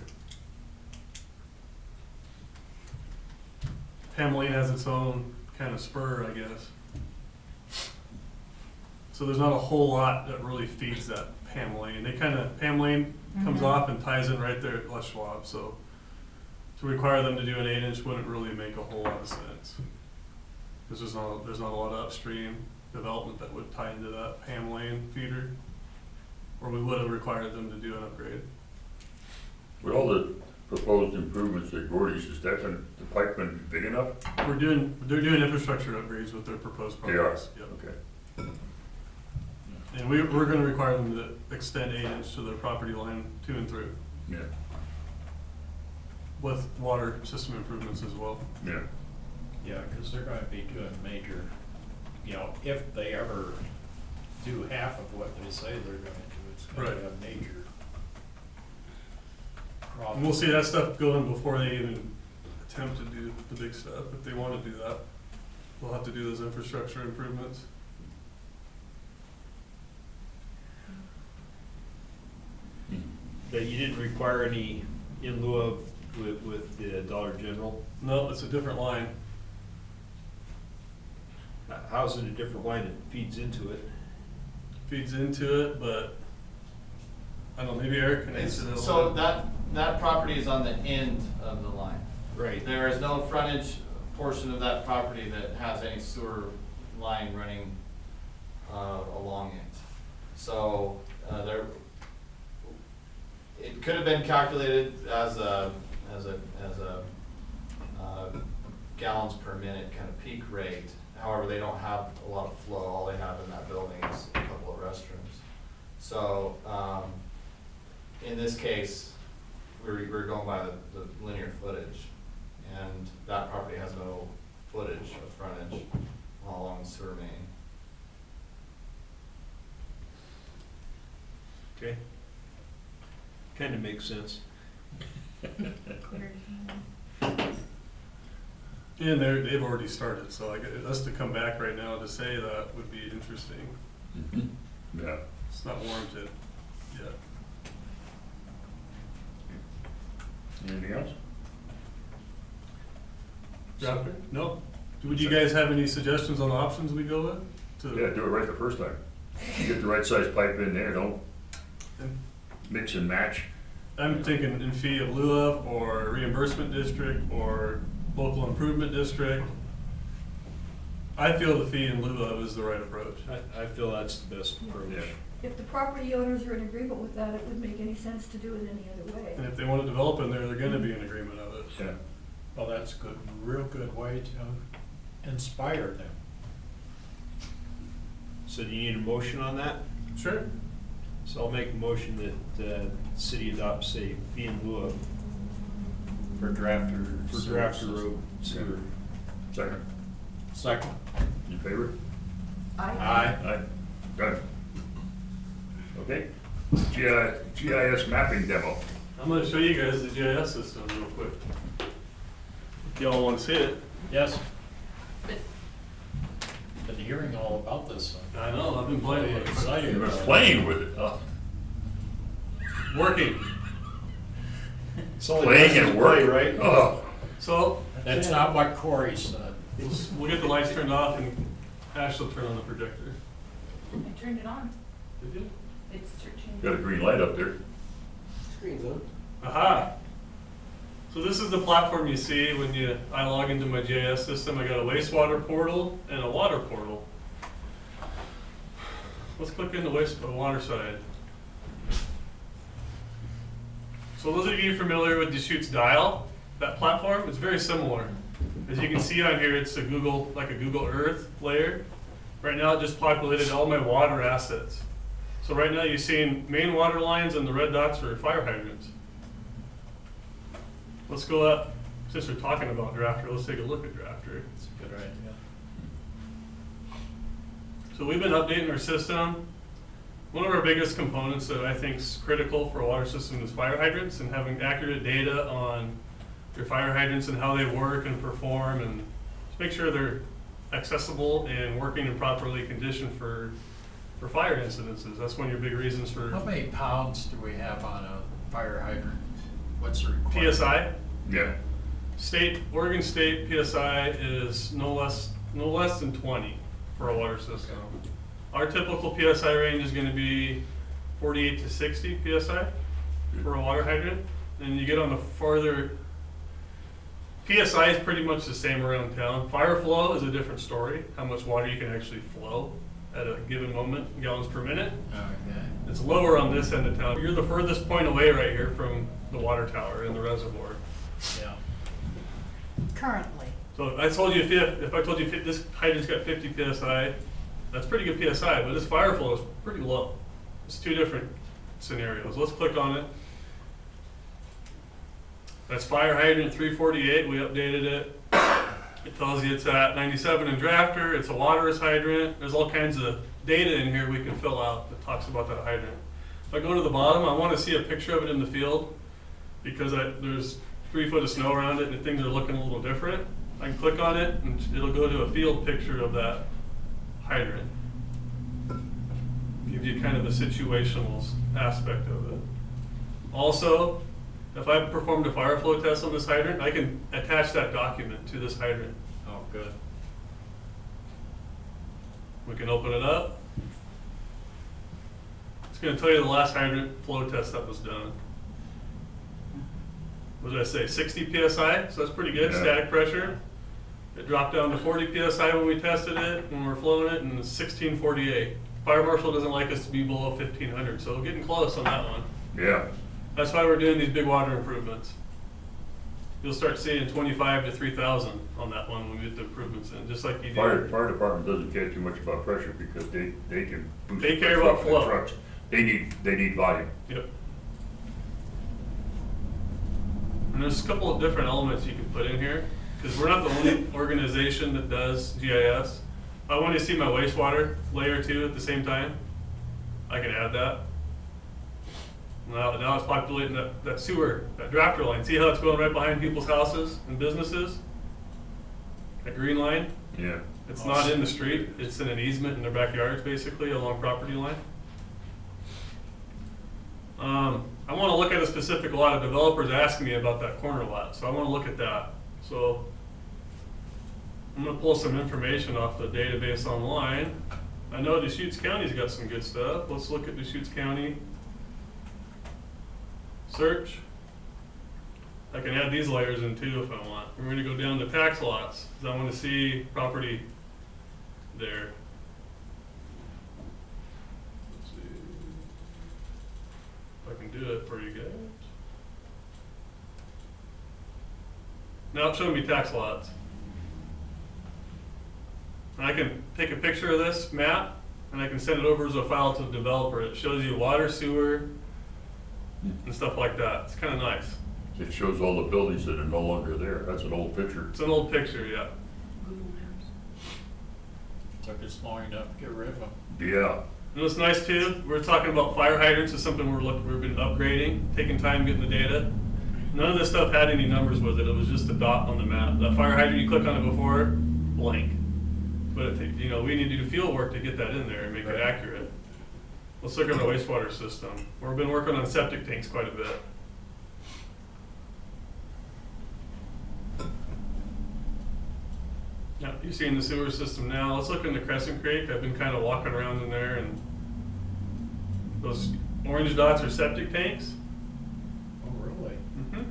Pam Lane has its own kind of spur, I guess. So there's not a whole lot that really feeds that Pam Lane. They kind of, Pam Lane comes
Mhm.
off and ties in right there at Les Schwab, so to require them to do an eight inch wouldn't really make a whole lot of sense. Cause there's not, there's not a lot of upstream development that would tie into that Pam Lane feeder. Or we would have required them to do an upgrade.
With all the proposed improvements at Gordy's, is that gonna, the pipe gonna be big enough?
We're doing, they're doing infrastructure upgrades with their proposed
They are?
projects. Yep.
Okay.
And we, we're gonna require them to extend eight inch to their property line to and through,
Yeah,
with water system improvements as well.
yeah.
Yeah, because they're going to be doing major, you know, if they ever do half of what they say they're going to do, it's going to be a major problem.
And we'll see that stuff going before they even attempt to do the big stuff. If they wanna do that, we'll have to do those infrastructure improvements.
that you didn't require any in lieu of with, with the Dollar General?
No, it's a different line.
Uh, How's it a different line that feeds into it?
Feeds into it, but I don't know, maybe Eric can
It's,
answer that a
so
little bit.
that, that property is on the end of the line.
Right.
There is no frontage portion of that property that has any sewer line running, uh, along it. So, uh, there, it could have been calculated as a, as a, as a, uh, gallons per minute kind of peak rate. However, they don't have a lot of flow, all they have in that building is a couple of restrooms. So, um, in this case, we're, we're going by the, the linear footage, and that property has no footage of frontage along the sewer main.
Okay. Kinda makes sense.
And they're, they've already started, so I guess us to come back right now to say that would be interesting.
Mhm. Yeah.
It's not warranted yet.
Anything else?
Drafter? No? Would you guys have any suggestions on the options we go with? To-
Yeah, do it right the first time. Get the right size pipe in there, don't
And
mix and match.
I'm thinking in fee of lieu of, or reimbursement district, or local improvement district. I feel the fee in lieu of is the right approach.
I, I feel that's the best approach.
Yeah.
If the property owners are in agreement with that, it wouldn't make any sense to do it any other way.
And if they want to develop in there, they're gonna be in agreement of it.
Yeah.
Well, that's a good, real good way to inspire them.
So do you need a motion on that?
Sure.
So I'll make a motion that, uh, the city adopts a fee in lieu of
For drafter.
for drafter road sewer.
Second.
Second.
In favor?
I,
Aye.
Aye. Done. Okay. G I, G I S mapping demo.
I'm gonna show you guys the G I S system real quick. If y'all wanna see it.
Yes.
But
Been hearing all about this. uh,
I know, I've been playing with it.
Excited.
You've been
about it.
playing with it, huh?
Working.
It's only
Playing
lessons
and
play,
working.
right?
Oh,
So,
That's not what Corey said.
we'll, we'll get the lights turned off and Ash will turn on the projector.
I turned it on.
Did you?
It's searching.
got a green light up there.
Aha! So this is the platform you see when you, I log into my J S system. I got a wastewater portal and a water portal. Let's click in the wastewater side. So those of you familiar with Deschutes Dial, that platform, it's very similar. As you can see on here, it's a Google, like a Google Earth layer. Right now it just populated all my water assets. So right now you're seeing main water lines and the red dots are fire hydrants. Let's go up, since we're talking about Drafter, let's take a look at Drafter.
It's a good idea.
So we've been updating our system. One of our biggest components that I think is critical for a water system is fire hydrants and having accurate data on your fire hydrants and how they work and perform and just make sure they're accessible and working and properly conditioned for, for fire incidences. That's one of your big reasons for
How many pounds do we have on a fire hydrant? What's the requirement?
P S I.
Yeah.
State, Oregon State P S I is no less, no less than twenty for a water system. Our typical P S I range is gonna be forty-eight to sixty P S I for a water hydrant. And you get on the farther, P S I is pretty much the same around town. Fire flow is a different story, how much water you can actually flow at a given moment, gallons per minute.
Okay.
It's lower on this end of town. You're the furthest point away right here from the water tower and the reservoir.
Yeah.
Currently.
So if I told you if, if I told you if this hydrant's got fifty P S I, that's pretty good P S I, but this fire flow is pretty low. It's two different scenarios. Let's click on it. That's fire hydrant three forty-eight, we updated it. It tells you it's at ninety-seven in Drafter, it's a waterless hydrant. There's all kinds of data in here we can fill out that talks about that hydrant. If I go to the bottom, I want to see a picture of it in the field because I, there's three foot of snow around it and things are looking a little different. I can click on it and it'll go to a field picture of that hydrant. Give you kind of the situational aspect of it. Also, if I performed a fire flow test on this hydrant, I can attach that document to this hydrant.
Oh, good.
We can open it up. It's gonna tell you the last hydrant flow test that was done. What did I say, sixty P S I, so that's pretty good,
Yeah.
static pressure. It dropped down to forty P S I when we tested it, when we were flowing it, and it's sixteen forty-eight. Fire marshal doesn't like us to be below fifteen hundred, so we're getting close on that one.
Yeah.
That's why we're doing these big water improvements. You'll start seeing twenty-five to three thousand on that one when we get the improvements in, just like you do.
Fire, fire department doesn't care too much about pressure because they, they can boost.
They
the
care
pressure
about
off their
flow.
trucks. They need, they need volume.
Yep. And there's a couple of different elements you can put in here, because we're not the only organization that does G I S. If I want to see my wastewater layer two at the same time, I can add that. Now, now it's populating that, that sewer, that drafter line. See how it's going right behind people's houses and businesses? That green line?
Yeah.
It's not in the street, it's in an easement in their backyards, basically, along property line. Um, I wanna look at a specific, a lot of developers asking me about that corner lot, so I wanna look at that. So, I'm gonna pull some information off the database online. I know Deschutes County's got some good stuff. Let's look at Deschutes County. Search. I can add these layers in too if I want. We're gonna go down to tax lots, because I wanna see property there. Let's see if I can do it for you guys. Now it's showing me tax lots. And I can take a picture of this map and I can send it over as a file to the developer. It shows you water, sewer, and stuff like that. It's kind of nice.
It shows all the buildings that are no longer there. That's an old picture.
It's an old picture, yeah.
Google Maps.
Took us long enough to get rid of them.
Yeah.
And what's nice too, we're talking about fire hydrants is something we're looking, we've been upgrading, taking time getting the data. None of this stuff had any numbers with it. It was just a dot on the map. That fire hydrant, you click on it before, blank. But it, you know, we need to do field work to get that in there and make it accurate. Let's look at our wastewater system. We've been working on septic tanks quite a bit. Now, you're seeing the sewer system now. Let's look in the Crescent Creek. I've been kind of walking around in there, and those orange dots are septic tanks.
Oh, really?
Mm-hmm.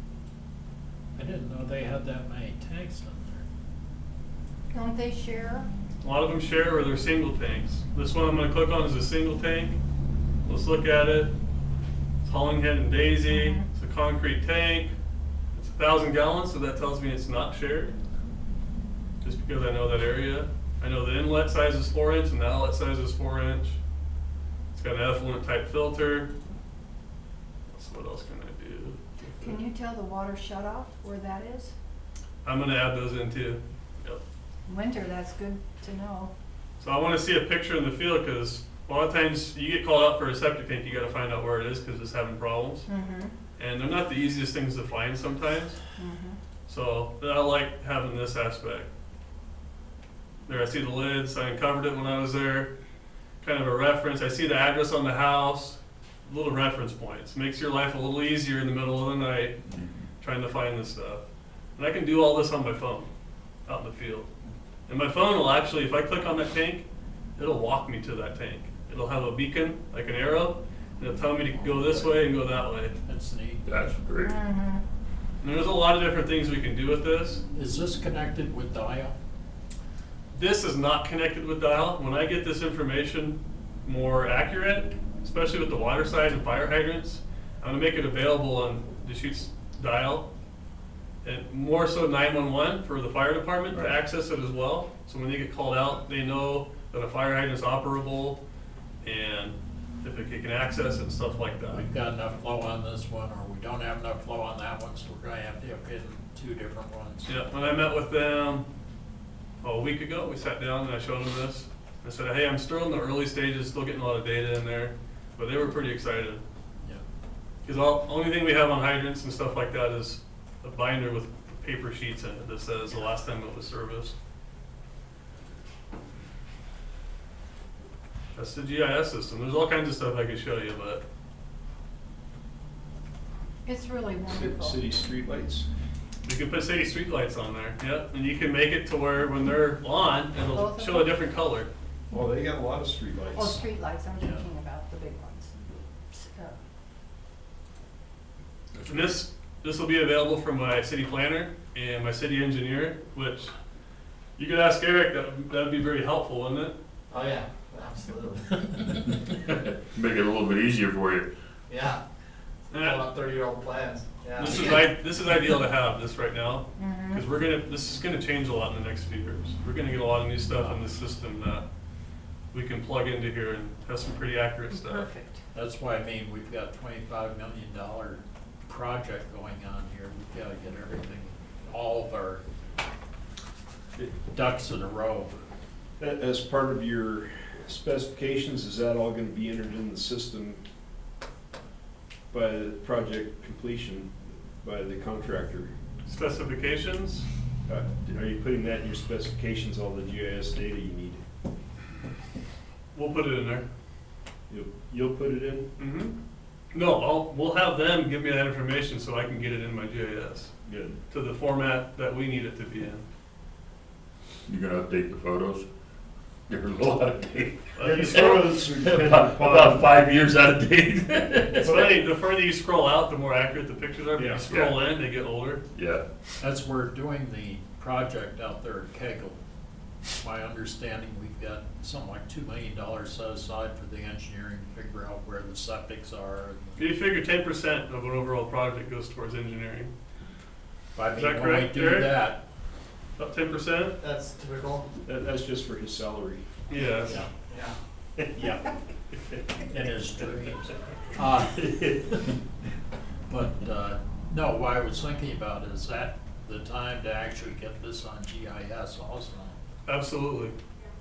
I didn't know they had that many tanks in there.
Don't they share?
A lot of them share or they're single tanks. This one I'm going to click on is a single tank. Let's look at it. It's Hollinghead and Daisy.
Mhm.
It's a concrete tank. It's a thousand gallons, so that tells me it's not shared. Just because I know that area. I know the inlet size is four inch and the outlet size is four inch. It's got an effluent type filter. So what else can I do?
Can you tell the water shut off where that is?
I'm going to add those in too. Yep.
Winter, that's good to know.
So I want to see a picture in the field because a lot of times you get called out for a septic tank, you got to find out where it is because it's having problems.
Mm-hmm,
And they're not the easiest things to find sometimes.
mm-hmm.
So I like having this aspect. There I see the lids, I uncovered it when I was there. Kind of a reference. I see the address on the house, little reference points. Makes your life a little easier in the middle of the night trying to find this stuff. And I can do all this on my phone out in the field. And my phone will actually, if I click on that tank, it'll walk me to that tank. It'll have a beacon, like an arrow, and it'll tell me to go this way and go that way.
That's neat.
That's great.
Mm-hmm.
And there's a lot of different things we can do with this.
Is this connected with Dial?
This is not connected with Dial. When I get this information more accurate, especially with the water side and fire hydrants, I'm gonna make it available on Deschutes Dial. And more so nine one one for the fire department to
Right.
access it as well. So when they get called out, they know that a fire hydrant is operable and if it can access it and stuff like that.
We've got enough flow on this one, or we don't have enough flow on that one, so we're gonna have to have in two different ones.
Yeah, when I met with them oh, a week ago, we sat down and I showed them this. I said, hey, I'm still in the early stages, still getting a lot of data in there, but they were pretty excited.
Yeah.
Because all, only thing we have on hydrants and stuff like that is a binder with paper sheets in it that says the last time it was serviced. That's the G I S system. There's all kinds of stuff I could show you, but
It's really
Ci-
wonderful.
City streetlights.
you can put city streetlights on there, yep, and you can make it to where when they're on, it'll
Both of
show a
them?
different color.
Well, they got a lot of streetlights.
Oh, streetlights, I'm
Yeah.
thinking about the big ones. S- uh,
And this, this will be available from my city planner and my city engineer, which you could ask Eric, that, that'd be very helpful, wouldn't it?
Oh, yeah, absolutely.
Make it a little bit easier for you.
Yeah,
And
pull
that-
out thirty-year-old plans, yeah.
This is, I, this is ideal to have this right now,
mhm.
because we're gonna, this is gonna change a lot in the next few years. We're gonna get a lot of new stuff in the system that we can plug into here and have some pretty accurate stuff.
Perfect.
That's why I mean, we've got twenty-five million dollar project going on here. We've gotta get everything, all of our ducks in a row.
A- As part of your specifications, is that all gonna be entered in the system by the project completion, by the contractor?
Specifications,
Uh, Are you putting that in your specifications, all the G I S data you need?
we'll put it in there.
You'll, you'll put it in?
Mm-hmm. No, I'll, we'll have them give me that information so I can get it in my G I S
Good.
to the format that we need it to be in.
You gonna update the photos? They're a little out of date.
Uh, you
These
scroll-
photos are dependent
About
upon-
about five years out of date.
It's funny, the further you scroll out, the more accurate the pictures are. But
Yeah.
you scroll in, they get older.
Yeah,
As we're doing the project out there at Kegel, my understanding, we've got something like two million dollars set aside for the engineering to figure out where the septics are.
You figure ten percent of an overall project goes towards engineering.
I
Is
mean,
that
when
correct,
we do
Eric?
that,
About ten percent?
That's typical.
That, that's just for his salary.
Yes.
yeah, yeah, in his dreams. Uh, But, uh, no, what I was thinking about is that the time to actually get this on G I S also
Absolutely.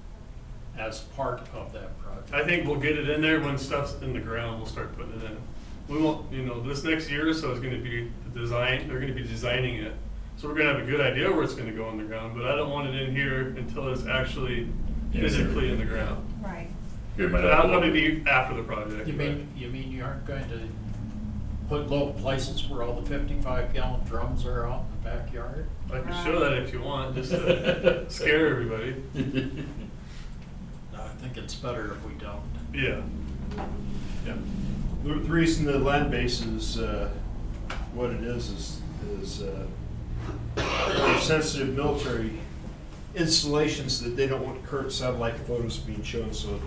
as part of that project.
I think we'll get it in there when stuff's in the ground, we'll start putting it in. We won't, you know, this next year or so is gonna be the design, they're gonna be designing it. So we're gonna have a good idea where it's gonna go in the ground, but I don't want it in here until it's actually
Yeah.
physically in the ground.
Right.
Good, my
That'll
dad-
probably be after the project.
You
but-
mean, you mean you aren't going to put little places where all the fifty-five gallon drums are out in the backyard?
I can show that if you want, just to scare everybody.
No, I think it's better if we don't.
Yeah.
Yeah. The the reason the land base is, uh, what it is, is, is, uh, they're sensitive military installations that they don't want current satellite photos being shown, so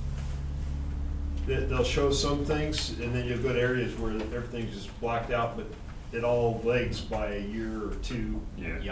they, they'll show some things, and then you'll go to areas where everything's just blacked out, but it all lags by a year or two.
Yeah.
Yeah.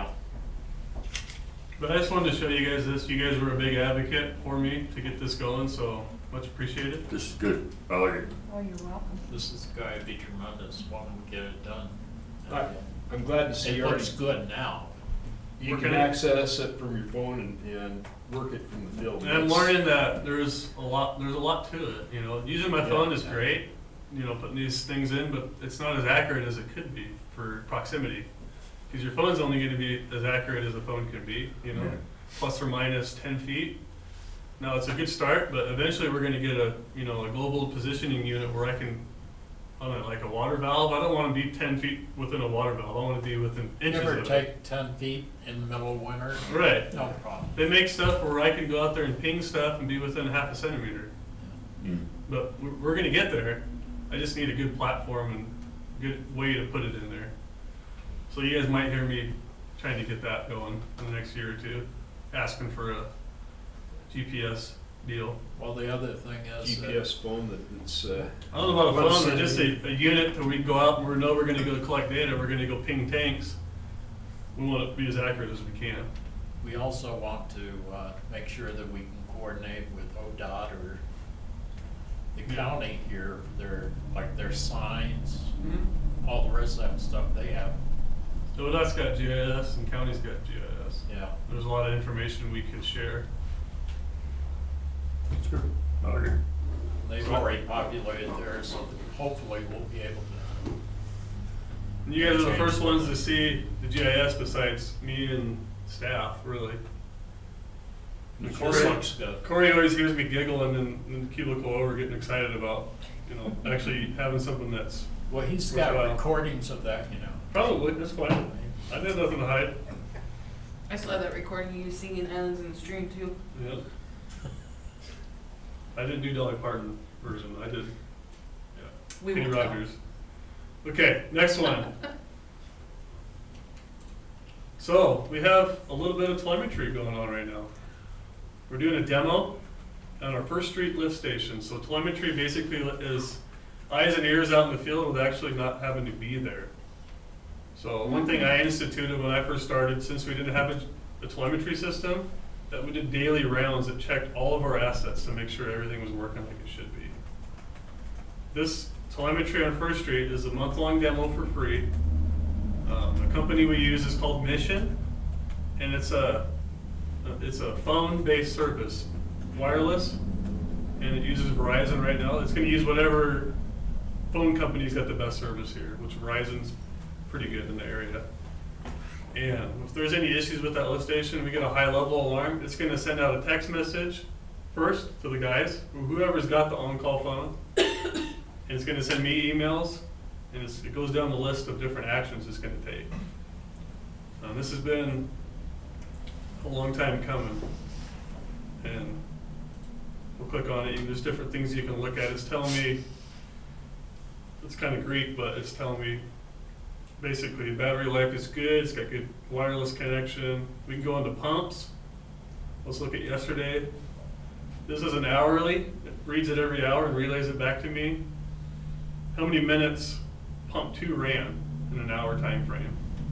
But I just wanted to show you guys this. You guys were a big advocate for me to get this going, so much appreciated.
This is good, I like it.
Oh, you're welcome.
This is going to be tremendous when we get it done.
I- I'm glad to see
It
you already,
looks good now.
you
We're
can
gonna-
access it from your phone and, and work it from the field.
And I'm
That's-
learning that there's a lot, there's a lot to it, you know, using my
Yeah.
phone is great, you know, putting these things in, but it's not as accurate as it could be for proximity. Cause your phone's only gonna be as accurate as a phone can be, you know,
Yeah.
plus or minus ten feet. Now, it's a good start, but eventually we're gonna get a, you know, a global positioning unit where I can, on a, like a water valve, I don't wanna be ten feet within a water valve, I wanna be within inches of
Ever
it.
take ten feet in the middle of winter?
Right.
No problem.
They make stuff where I can go out there and ping stuff and be within half a centimeter.
Mm.
But we're, we're gonna get there. I just need a good platform and good way to put it in there. So you guys might hear me trying to get that going in the next year or two, asking for a G P S deal.
Well, the other thing is.
G
that-
P S phone that, that's, uh,
I don't know about a
One
phone, but just a,
centimeter.
a unit that we go out and we know we're gonna go collect data, we're gonna go ping tanks. We want it to be as accurate as we can.
We also want to uh, make sure that we can coordinate with O D O T or the
Yeah.
county here, their, like their signs, all the rest of that stuff they have.
So that's got G I S and county's got G I S.
Yeah.
There's a lot of information we can share.
It's good, I like it.
They've already populated there, so hopefully we'll be able to.
And you guys are the
Change.
first ones to see the G I S besides me and staff, really. And
This
Corey,
looks good.
Corey always hears me giggling in, in the cubicle over, getting excited about, you know, actually having something that's,
Well, he's got
Worthwhile.
recordings of that, you know.
probably, that's fine. I did nothing to hide.
I saw that recording of you singing Islands in the Stream too.
Yep. I didn't do Dolly Parton version, I did, yeah,
We
Kenny
won't talk.
Rogers. Okay, next one. So, we have a little bit of telemetry going on right now. We're doing a demo on our First Street lift station. So telemetry basically is eyes and ears out in the field with actually not having to be there. So one thing I instituted when I first started, since we didn't have a, a telemetry system, that we did daily rounds that checked all of our assets to make sure everything was working like it should be. This telemetry on First Street is a month-long demo for free. Um, the company we use is called Mission, and it's a it's a phone-based service, wireless, and it uses Verizon right now. It's going to use whatever phone company's got the best service here, which Verizon's pretty good in the area. And if there's any issues with that lift station, we get a high-level alarm. It's going to send out a text message first to the guys, or whoever's got the on-call phone, and it's going to send me emails, and it's, it goes down the list of different actions it's going to take. Um, this has been a long time coming, and we'll click on it, and there's different things you can look at. It's telling me, it's kind of Greek, but it's telling me basically battery life is good, it's got good wireless connection. We can go into pumps, let's look at yesterday. This is an hourly, it reads it every hour and relays it back to me. How many minutes pump two ran in an hour time frame?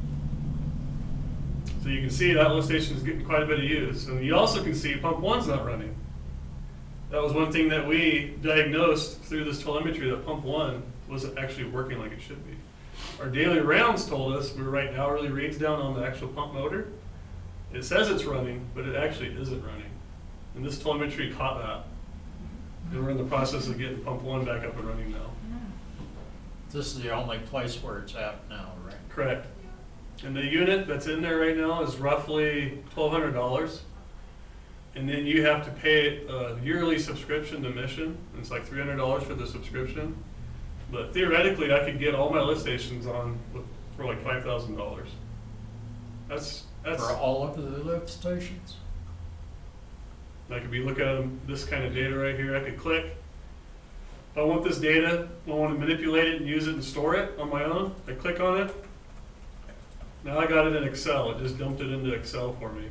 So you can see that lift station is getting quite a bit of use. And you also can see pump one's not running. That was one thing that we diagnosed through this telemetry, that pump one wasn't actually working like it should be. Our daily rounds told us we were writing hourly reads down on the actual pump motor. It says it's running, but it actually isn't running. And this telemetry caught that. And we're in the process of getting pump one back up and running now.
This is the only place where it's at now, right?
Correct. And the unit that's in there right now is roughly twelve hundred dollars. And then you have to pay a yearly subscription to Mission. It's like three hundred dollars for the subscription. But theoretically, I could get all my lift stations on with, for like five thousand dollars. That's, that's,
For all of the lift stations?
I could be looking at this kind of data right here. I could click. If I want this data, I want to manipulate it and use it and store it on my own, I click on it. Now I got it in Excel. It just dumped it into Excel for me.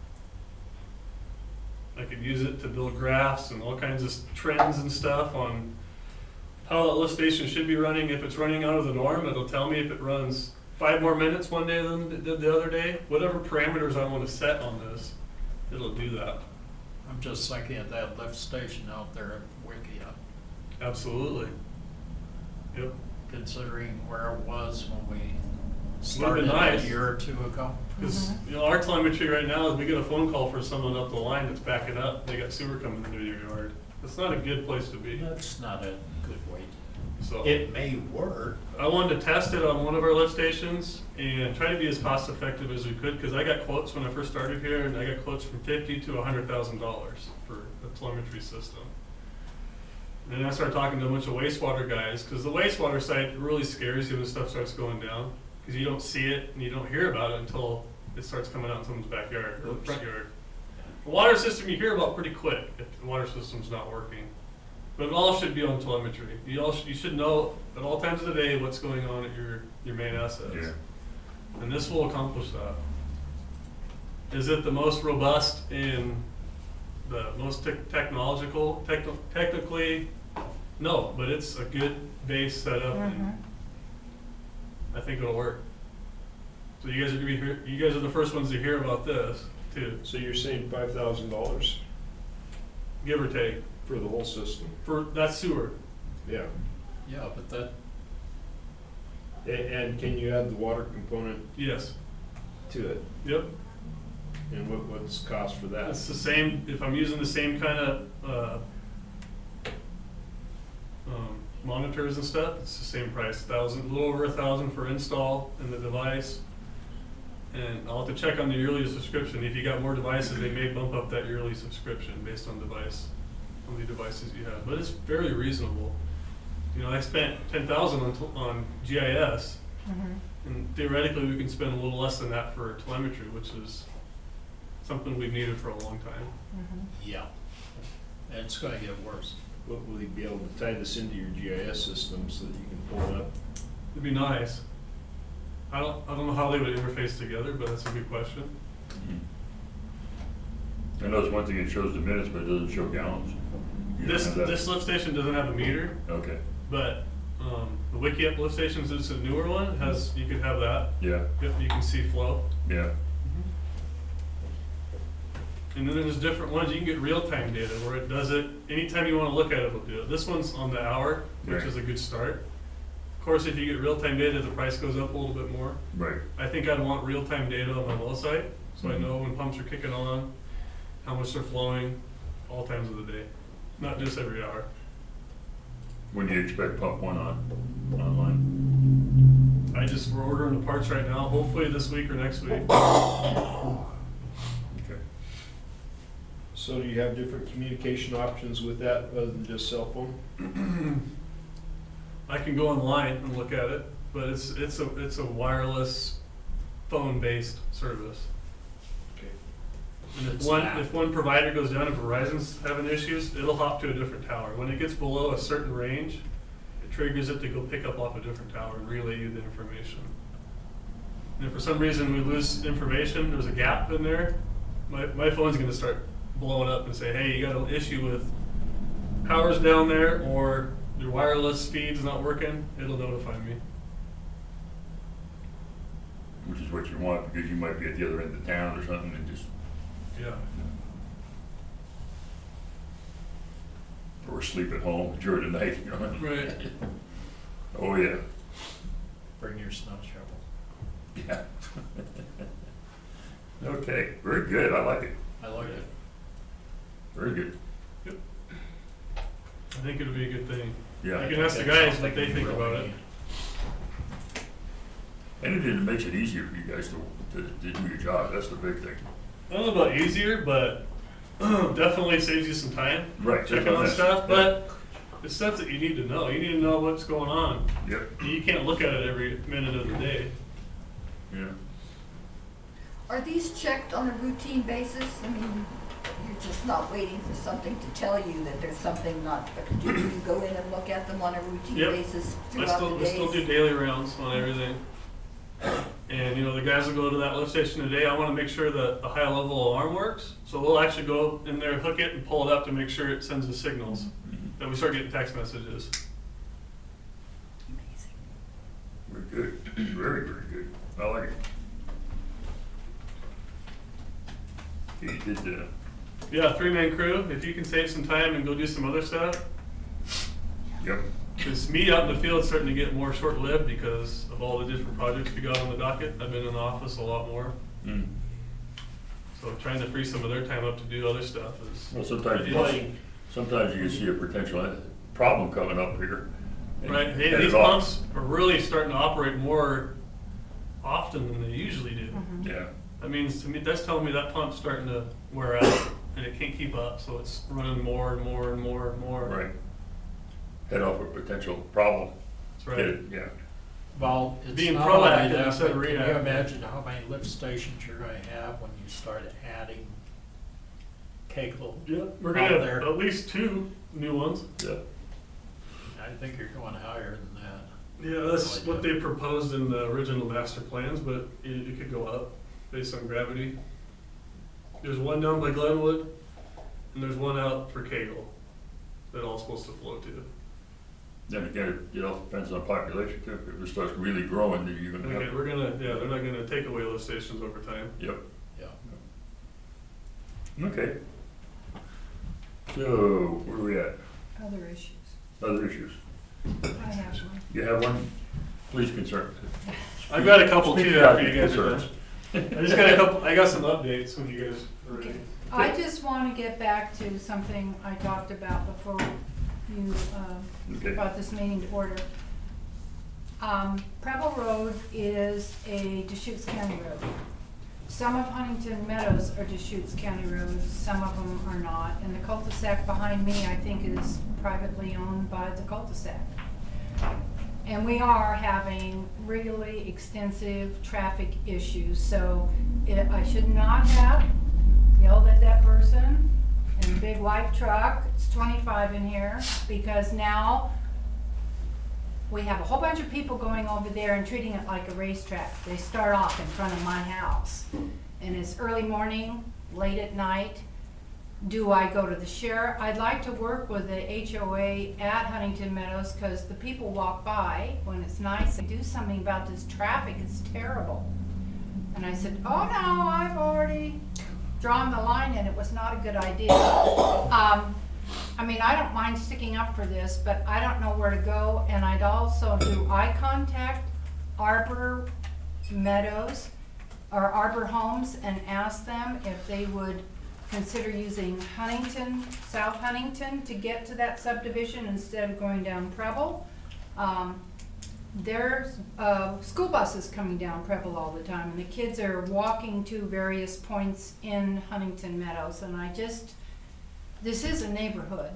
I could use it to build graphs and all kinds of trends and stuff on how that lift station should be running. If it's running out of the norm, it'll tell me if it runs five more minutes one day than it did the other day. Whatever parameters I want to set on this, it'll do that.
I'm just thinking of that lift station out there at Wikia,
Absolutely. Yep.
considering where it was when we
Would've
started
been
a
nice.
year or two ago.
Because, you know, our telemetry right now is we get a phone call for someone up the line that's backing up. They got sewer coming into your yard. That's not a good place to be.
That's not a good way to,
So
it may work.
I wanted to test it on one of our lift stations and try to be as cost effective as we could, because I got quotes when I first started here, and I got quotes from fifty to a hundred thousand dollars for a telemetry system. And then I started talking to a bunch of wastewater guys, because the wastewater site really scares you when stuff starts going down, because you don't see it and you don't hear about it until it starts coming out in someone's backyard or
Oops.
front yard. The water system you hear about pretty quick if the water system's not working. But it all should be on telemetry. You all should, you should know at all times of the day what's going on at your, your main assets.
Yeah.
And this will accomplish that. Is it the most robust and the most tech technological, techno technically? No, but it's a good base setup,
Mhm.
and I think it'll work. So you guys are gonna be here, you guys are the first ones to hear about this too,
So you're saying five thousand dollars
give or take,
for the whole system?
for that sewer.
Yeah.
Yeah, but that,
A- And can you add the water component
Yes.
to it?
Yep.
And what, what's the cost for that?
It's the same, if I'm using the same kind of, uh, um, monitors and stuff, it's the same price, thousand, a little over a thousand for install in the device. And I'll have to check on the yearly subscription. If you got more devices, they may bump up that yearly subscription based on device, on the devices you have, but it's fairly reasonable. You know, I spent ten thousand on, t- on G I S,
Mhm.
and theoretically, we can spend a little less than that for telemetry, which is something we've needed for a long time.
Mhm.
yeah, it's gonna get worse.
Will, will you be able to tie this into your G I S system so that you can pull it up?
It'd be nice. I don't, I don't know how they would interface together, but that's a good question.
I know it's one thing, it shows the minutes, but it doesn't show gallons. You don't
This,
have that?
this lift station doesn't have a meter,
Okay,
but, um, the WikiUp lift stations, it's a newer one, has, you could have that.
yeah,
Yep, you can see flow.
yeah,
And then there's different ones, you can get real-time data where it does it, anytime you wanna look at it, it'll do it. This one's on the hour, which
Right.
is a good start. Of course, if you get real-time data, the price goes up a little bit more.
right,
I think I'd want real-time data on my well site, so I
Mhm.
know when pumps are kicking on, how much they're flowing, all times of the day, not just every hour.
when do you expect pump one on, online?
I just, we're ordering the parts right now, hopefully this week or next week.
Okay.
So do you have different communication options with that other than just cell phone?
I can go online and look at it, but it's, it's a, it's a wireless, phone-based service.
Okay.
And if
It's
one,
not.
if one provider goes down and Verizon's having issues, it'll hop to a different tower. When it gets below a certain range, it triggers it to go pick up off a different tower and relay you the information. And if for some reason we lose information, there's a gap in there, my, my phone's gonna start blow it up and say, hey, you got an issue with power's down there or your wireless feed's not working, it'll notify me.
Which is what you want, because you might be at the other end of town or something and just,
Yeah.
or sleep at home during the night, you know?
Right.
Oh, yeah,
Bring your snow shovel.
yeah. Okay, very good, I like it,
I like it.
very good,
I think it'll be a good thing.
yeah.
You can ask the guys what they think about it.
Anything that makes it easier for you guys to, to, to do your job, that's the big thing.
I don't know about easier, but definitely saves you some time
Right.
checking on stuff, but it's stuff that you need to know. You need to know what's going on.
Yep,
You can't look at it every minute of the day.
yeah.
Are these checked on a routine basis? I mean, you're just not waiting for something to tell you that there's something not, but do you go in and look at them on a routine
Yep.
basis
I
throughout
still,
the
I still do
days?
daily rounds on everything. And, you know, the guys will go to that lift station today, I wanna make sure that the high level alarm works. So we'll actually go in there, hook it and pull it up to make sure it sends the signals. Then we start getting text messages.
Amazing.
Very good, very, very good, I like it. You did, uh,
Yeah, three man crew, if you can save some time and go do some other stuff.
yep,
Cause me out in the field starting to get more short lived because of all the different projects we got on the docket. I've been in the office a lot more.
mm.
So trying to free some of their time up to do other stuff is.
Well, sometimes you,
Like,
sometimes you can see a potential problem coming up here. and
right, hey,
head
these
it off.
pumps are really starting to operate more often than they usually do.
Mhm.
Yeah,
That means to me, that's telling me that pump's starting to wear out and it can't keep up, so it's running more and more and more and more.
right. Head off a potential problem.
That's
Get
right.
it, yeah,
Well, it's
Being
not only
proactive
that,
instead of
but can you
reactive.
imagine how many lift stations you're gonna have when you start adding cable?
Yeah, we're
out
gonna have
there?
at least two new ones.
yeah.
I think you're going higher than that.
Yeah, that's what they proposed in the original master plans, but it, it could go up based on gravity. There's one down by Glenwood, and there's one out for Cagle that all supposed to flow to.
Then again, it all depends on population too. If it starts really growing, then you're gonna
Okay,
have,
we're gonna, yeah, they're not gonna take away lift stations over time.
yep,
Yeah.
okay. So, where are we at?
Other issues.
Other issues?
I have one.
You have one? Please concern.
I've got a couple
Speak
too
about
after you
your
guys are
concerns.
done. I just got a couple, I got some updates when you guys are ready.
I just want to get back to something I talked about before you uh,
Okay.
brought this meeting to order. Um, Preble Road is a Deschutes County road. Some of Huntington Meadows are Deschutes County roads, some of them are not. And the cul-de-sac behind me, I think, is privately owned by the cul-de-sac. And we are having really extensive traffic issues, so it, I should not have yelled at that person in the big white truck. It's twenty-five in here, because now we have a whole bunch of people going over there and treating it like a racetrack. They start off in front of my house, and it's early morning, late at night. Do I go to the sheriff? I'd like to work with the H O A at Huntington Meadows, because the people walk by when it's nice and do something about this traffic. It's terrible. And I said, oh no, I've already drawn the line and it was not a good idea. Um, I mean, I don't mind sticking up for this, but I don't know where to go. And I'd also do I contact Arbor Meadows or Arbor Homes and ask them if they would consider using Huntington, South Huntington to get to that subdivision instead of going down Preble. Um, there's uh, school buses coming down Preble all the time, and the kids are walking to various points in Huntington Meadows, and I just, this is a neighborhood.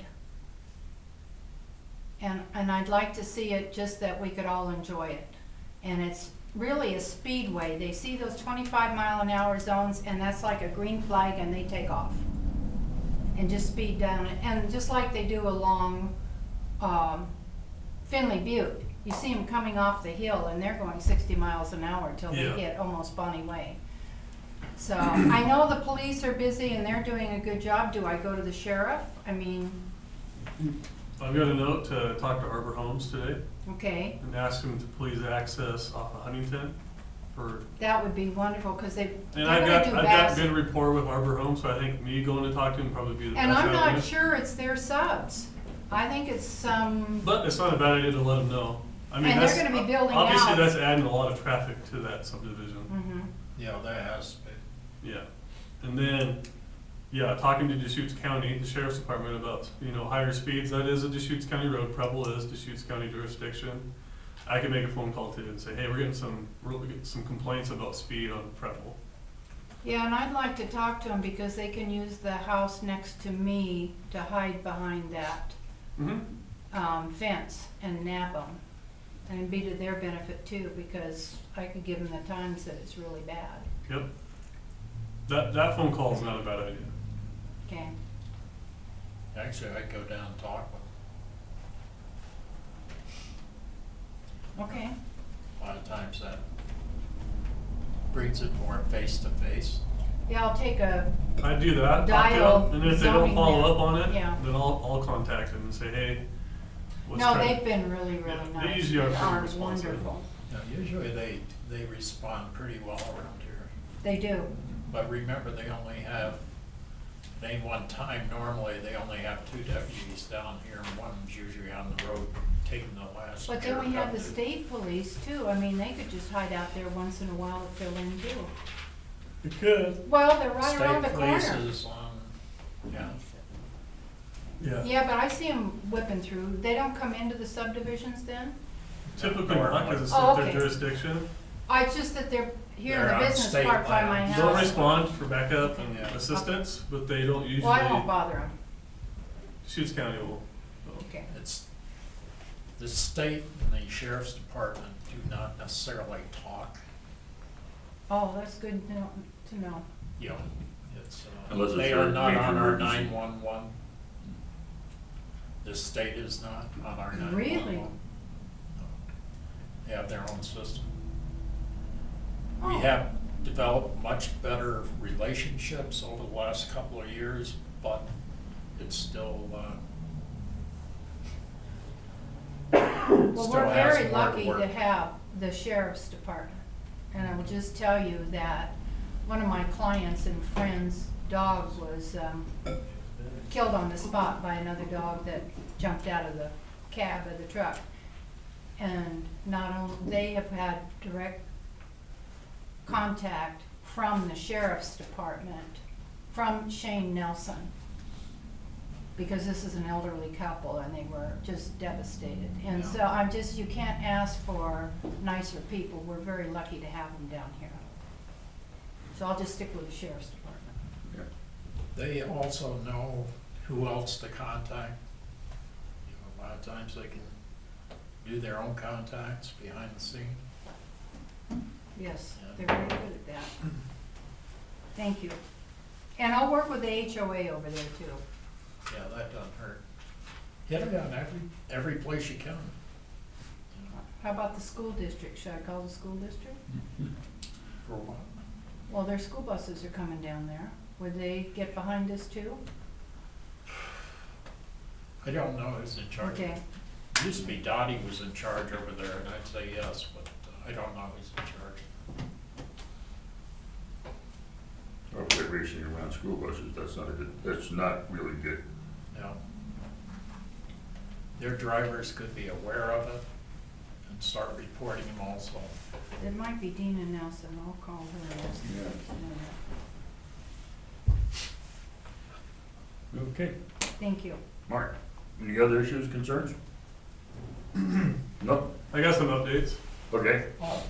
And, and I'd like to see it just that we could all enjoy it. And it's really a speedway. They see those twenty-five mile an hour zones, and that's like a green flag, and they take off and just speed down it. And just like they do along um, Finley Butte, you see them coming off the hill and they're going sixty miles an hour till they
Yeah.
hit almost Bonnie Way. So, I know the police are busy and they're doing a good job. Do I go to the sheriff? I mean,
I've got a note to talk to Arbor Homes today
okay,
and ask them to please access off of Huntington for,
that would be wonderful, cause they, they're
and I've
gonna
got,
do
I've got
bad.
good rapport with Arbor Homes, so I think me going to talk to them would probably be the best
And I'm not
avenue.
sure it's their subs. I think it's some,
But it's not a bad idea to let them know. I mean,
and they're
that's,
gonna be building
obviously
out.
that's adding a lot of traffic to that subdivision.
Mhm.
Yeah, that has to be.
Yeah, and then, yeah, talking to Deschutes County, the sheriff's department about, you know, higher speeds, that is a Deschutes County road, Preble is Deschutes County jurisdiction. I can make a phone call to and say, hey, we're getting some, we're getting some complaints about speed on Preble.
Yeah, and I'd like to talk to them because they can use the house next to me to hide behind that
Mm-hmm.
um, fence and nab them. And it'd be to their benefit too, because I could give them the times that it's really bad.
Yep. That, that phone call is not a bad idea.
Okay,
Actually, I'd go down and talk with them.
okay.
A lot of times that brings it more face to face.
Yeah, I'll take a,
I'd do that, talk to
Dial
them, and if they don't
zoning
follow
map.
up on it,
Yeah.
then I'll, I'll contact them and say, hey, let's
no,
try.
they've been really, really
Yeah, they
nice.
usually are
They
pretty
are
responsive.
wonderful.
Now, usually they, they respond pretty well around here.
They do.
But remember, they only have, at any one time, normally, they only have two deputies down here, and one's usually on the road taking the last.
But then we have the
haircut.
state police too. I mean, they could just hide out there once in a while to fill in too.
You could.
Well, they're right around the
State
corner.
police is on, yeah.
Yeah.
Yeah, but I see them whipping through. They don't come into the subdivisions then?
Typically not, because it's
Oh,
not their
okay.
jurisdiction.
I, it's just that they're here in
They're
the
on
business
state
park by my
land.
house.
They'll respond for backup and
Yeah.
assistance, but they don't usually.
Well, I won't bother them.
Deschutes County will.
Okay.
It's, the state and the sheriff's department do not necessarily talk,
Oh, that's good to know. To know.
you know, it's, uh,
Unless it's
they
a
are not
major
on our
emergency.
nine-one-one. The state is not on our nine-one-one.
Really?
No. They have their own system.
Oh.
We have developed much better relationships over the last couple of years, but it's still, uh,
Well,
still
we're
has
very
more to
lucky to
work.
have the sheriff's department. And I will just tell you that one of my clients and friends' dog was um, killed on the spot by another dog that jumped out of the cab of the truck. And not only, they have had direct contact from the sheriff's department, from Shane Nelson, because this is an elderly couple and they were just devastated. And so I'm just, you can't ask for nicer people. We're very lucky to have them down here. So I'll just stick with the sheriff's department.
they also know who else to contact. You know, a lot of times they can do their own contacts behind the scene.
Yes,
Yeah.
they're very good at that. Thank you. And I'll work with the H O A over there too.
Yeah, that doesn't hurt. Hit it on every, every place you can. You know,
How about the school district? Should I call the school district?
for what?
Well, their school buses are coming down there. Would they get behind this too?
I don't know who's in charge.
Okay.
Used to be Dottie was in charge over there, and I'd say yes, but uh, I don't know who's in charge.
Or if they're racing around school buses, that's not a good, that's not really good.
Now, their drivers could be aware of it and start reporting them also.
It might be Dina Nelson. I'll call her and ask her.
Yeah. Okay.
Thank you.
Mark, any other issues, concerns? No?
I got some updates.
Okay.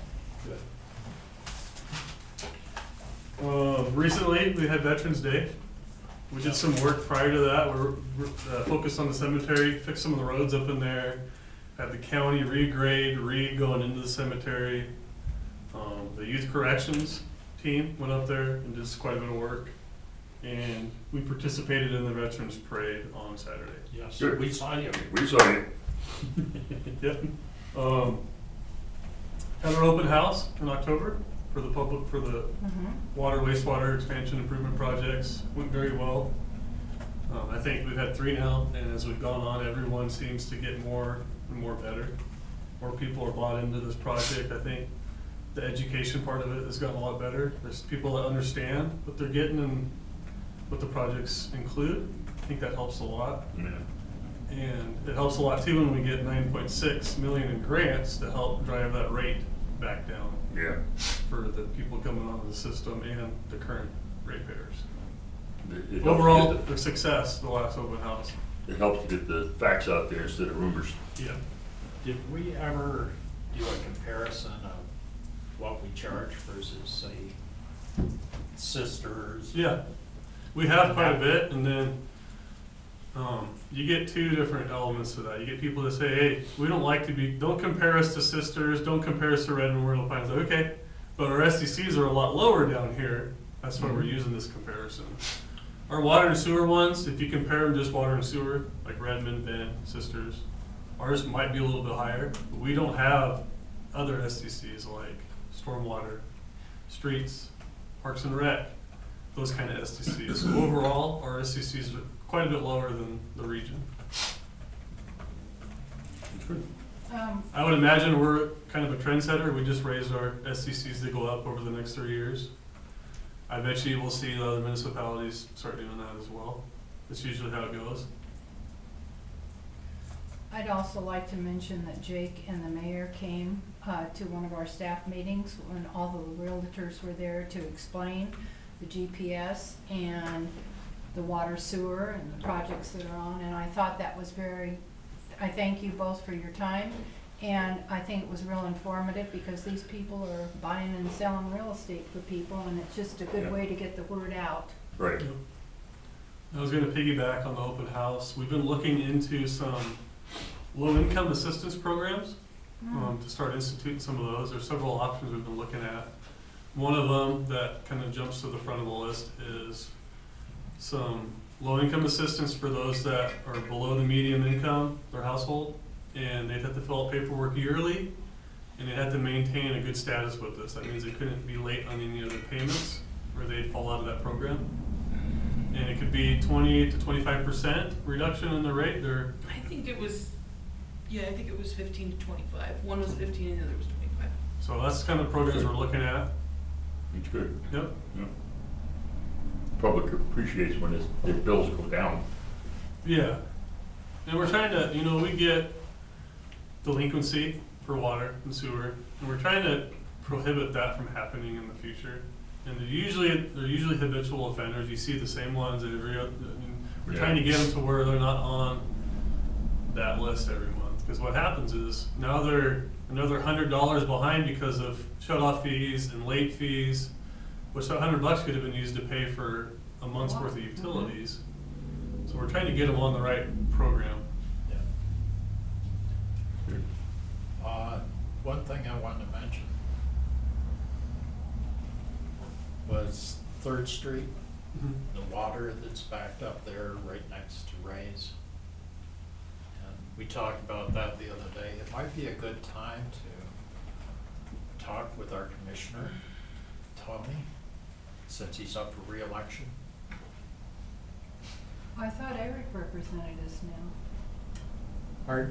Uh, recently, we had Veterans Day. We did some work prior to that. We're, we're uh, focused on the cemetery, fixed some of the roads up in there, had the county regrade, reed going into the cemetery. Um, the youth corrections team went up there and did quite a bit of work. And we participated in the Veterans Parade on Saturday.
Yes,
Good.
we saw you.
We saw you.
Yep. Um, had our open house in October for the public, for the
Mhm.
water, wastewater expansion improvement projects, went very well. Um, I think we've had three now, and as we've gone on, everyone seems to get more and more better. More people are bought into this project. I think the education part of it has gotten a lot better. There's people that understand what they're getting and what the projects include. I think that helps a lot.
Yeah.
And it helps a lot too when we get nine point six million in grants to help drive that rate back down
Yeah.
for the people coming onto the system and the current ratepayers.
It- it helps
Overall,
get
the success, the last open house.
the- It helps to get the facts out there instead of rumors.
Yeah.
Did we ever do a comparison of what we charge versus, say, Sisters?
Yeah, we have quite a bit, and then, um, you get two different elements to that. You get people that say, hey, we don't like to be, don't compare us to Sisters, don't compare us to Redmond, Myrtle Pines. Okay, but our S D Cs are a lot lower down here. That's why we're using this comparison. Our water and sewer ones, if you compare them just water and sewer, like Redmond, Bend, Sisters, ours might be a little bit higher, but we don't have other S D Cs like stormwater, streets, parks and rec, those kind of S D Cs. So overall, our S D Cs are quite a bit lower than the region.
Um,
I would imagine we're kind of a trendsetter. We just raised our S D Cs to go up over the next three years. I bet you we'll see the other municipalities start doing that as well. That's usually how it goes.
I'd also like to mention that Jake and the mayor came uh, to one of our staff meetings when all the realtors were there to explain the G P S and the water sewer and the projects that are on, and I thought that was very, I thank you both for your time, and I think it was real informative because these people are buying and selling real estate for people, and it's just a good
Yeah.
way to get the word out.
Right.
I was gonna piggyback on the open house. We've been looking into some low-income assistance programs, um, to start instituting some of those. There's several options we've been looking at. One of them that kind of jumps to the front of the list is some low-income assistance for those that are below the median income, their household, and they'd have to fill out paperwork yearly, and they had to maintain a good status with this. That means they couldn't be late on any of their payments, or they'd fall out of that program. And it could be twenty to twenty-five percent reduction in the rate. They're,
I think it was, yeah, I think it was fifteen to twenty-five. One was fifteen and the other was twenty-five.
so that's the kind of programs we're looking at.
It's good.
Yep.
Yeah. Public appreciates when its, their bills go down.
Yeah. And we're trying to, you know, we get delinquency for water and sewer, and we're trying to prohibit that from happening in the future. And they're usually, they're usually habitual offenders. You see the same ones at every other, I mean, we're
Yeah.
trying to get them to where they're not on that list every month. Because what happens is, now they're another hundred dollars behind because of shut-off fees and late fees, which that hundred bucks could have been used to pay for a month's worth of utilities. So we're trying to get them on the right program.
Uh, one thing I wanted to mention was Third Street, the water that's backed up there right next to Ray's. And we talked about that the other day. It might be a good time to talk with our commissioner, Tony, since he's up for reelection.
I thought Eric represented us now.
Pardon?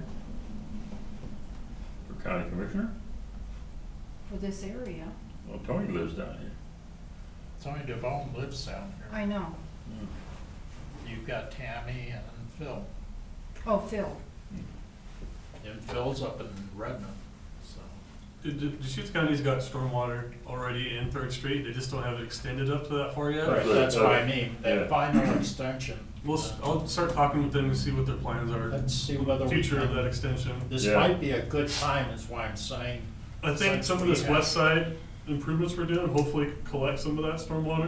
For county commissioner?
For this area.
Well, Tony lives down here.
Tony DeBonne lives down here.
I know.
You've got Tammy and Phil.
Oh, Phil.
And Phil's up in Redmond, so.
Did- did- Deschutes County's got stormwater already in Third Street, they just don't have it extended up to that far yet.
Right.
That's what I
uh,
mean,
yeah.
that final extension.
We'll, s- I'll start talking with them and see what their plans are,
Let's see whether we
future of
can-
that extension.
This
Yeah.
might be a good time, is why I'm saying.
I think
since
some of
we
this
have-
west side improvements we're doing, hopefully collect some of that stormwater.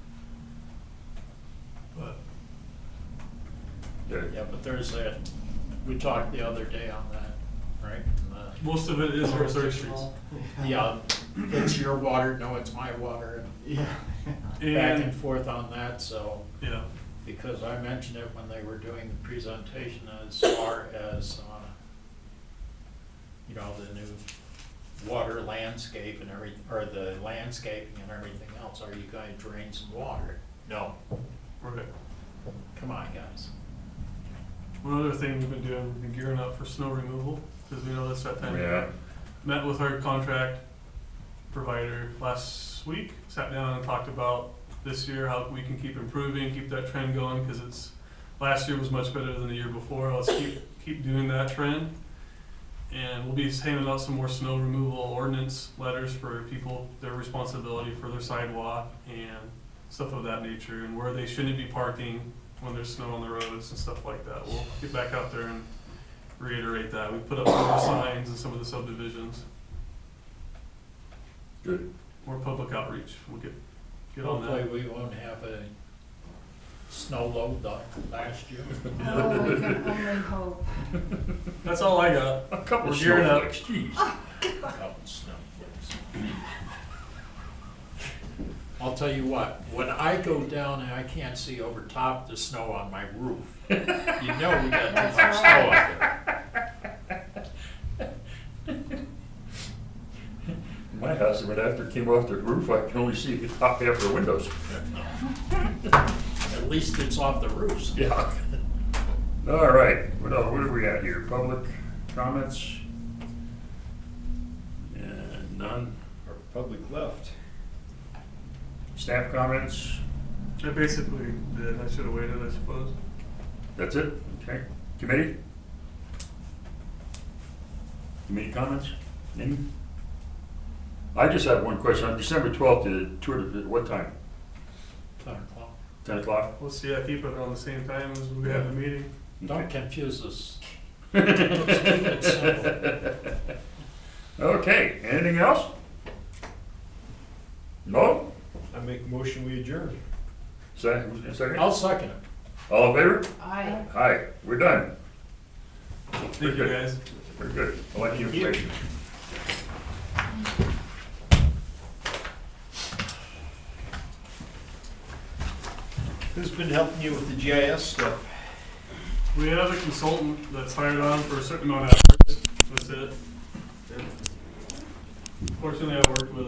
But,
Yeah.
Yeah, but there's a, we talked the other day on that, right? And, uh,
most of it is our Third Streets.
Yeah, it's your water, no, it's my water,
Yeah.
and back and
And,
forth on that, so.
yeah,
Because I mentioned it when they were doing the presentation as far as, uh, you know, the new water landscape and every, or the landscaping and everything else, are you gonna drain some water? No,
Right.
come on, guys.
One other thing we've been doing, we've been gearing up for snow removal, because we know that's that time. of year.
Yeah,
Met with our contract provider last week, sat down and talked about this year, how we can keep improving, keep that trend going, because it's, last year was much better than the year before. Let's keep, keep doing that trend. And we'll be handing out some more snow removal ordinance letters for people, their responsibility for their sidewalk and stuff of that nature, and where they shouldn't be parking when there's snow on the roads and stuff like that. We'll get back out there and reiterate that. We put up some more signs in some of the subdivisions,
good.
more public outreach. We'll get, get on
Hopefully
that.
we won't have a snow load like last year.
Oh, we can only hope.
That's all I got.
A couple
We're
of
gearing up.
snowflakes, geez.
Couple snowflakes. I'll tell you what, when I go down and I can't see over top the snow on my roof, you know we got too
That's
much snow
right.
up there.
In my house, when after it came off the roof, I can only see the top half of the windows.
At least it's off the roofs.
Yeah. All right, what else, what are we at here? Public comments? And none.
Our public left.
Staff comments?
I basically did. I should have waited, I suppose.
That's it? Okay. Committee? Committee comments? Any? I just have one question. On December twelfth, the tour, at what time?
Ten o'clock.
Ten o'clock?
We'll see, I keep it on the same time as we have the meeting.
Don't confuse us. Let's keep it simple.
Okay, anything else? No?
I make a motion, we adjourn.
Second, second?
I'll second it.
All in favor?
I.
Aye, we're done.
Thank you, guys.
Very good. I like the information.
Who's been helping you with the G I S stuff?
We have a consultant that's hired on for a certain amount of hours. That's it. Fortunately, I worked with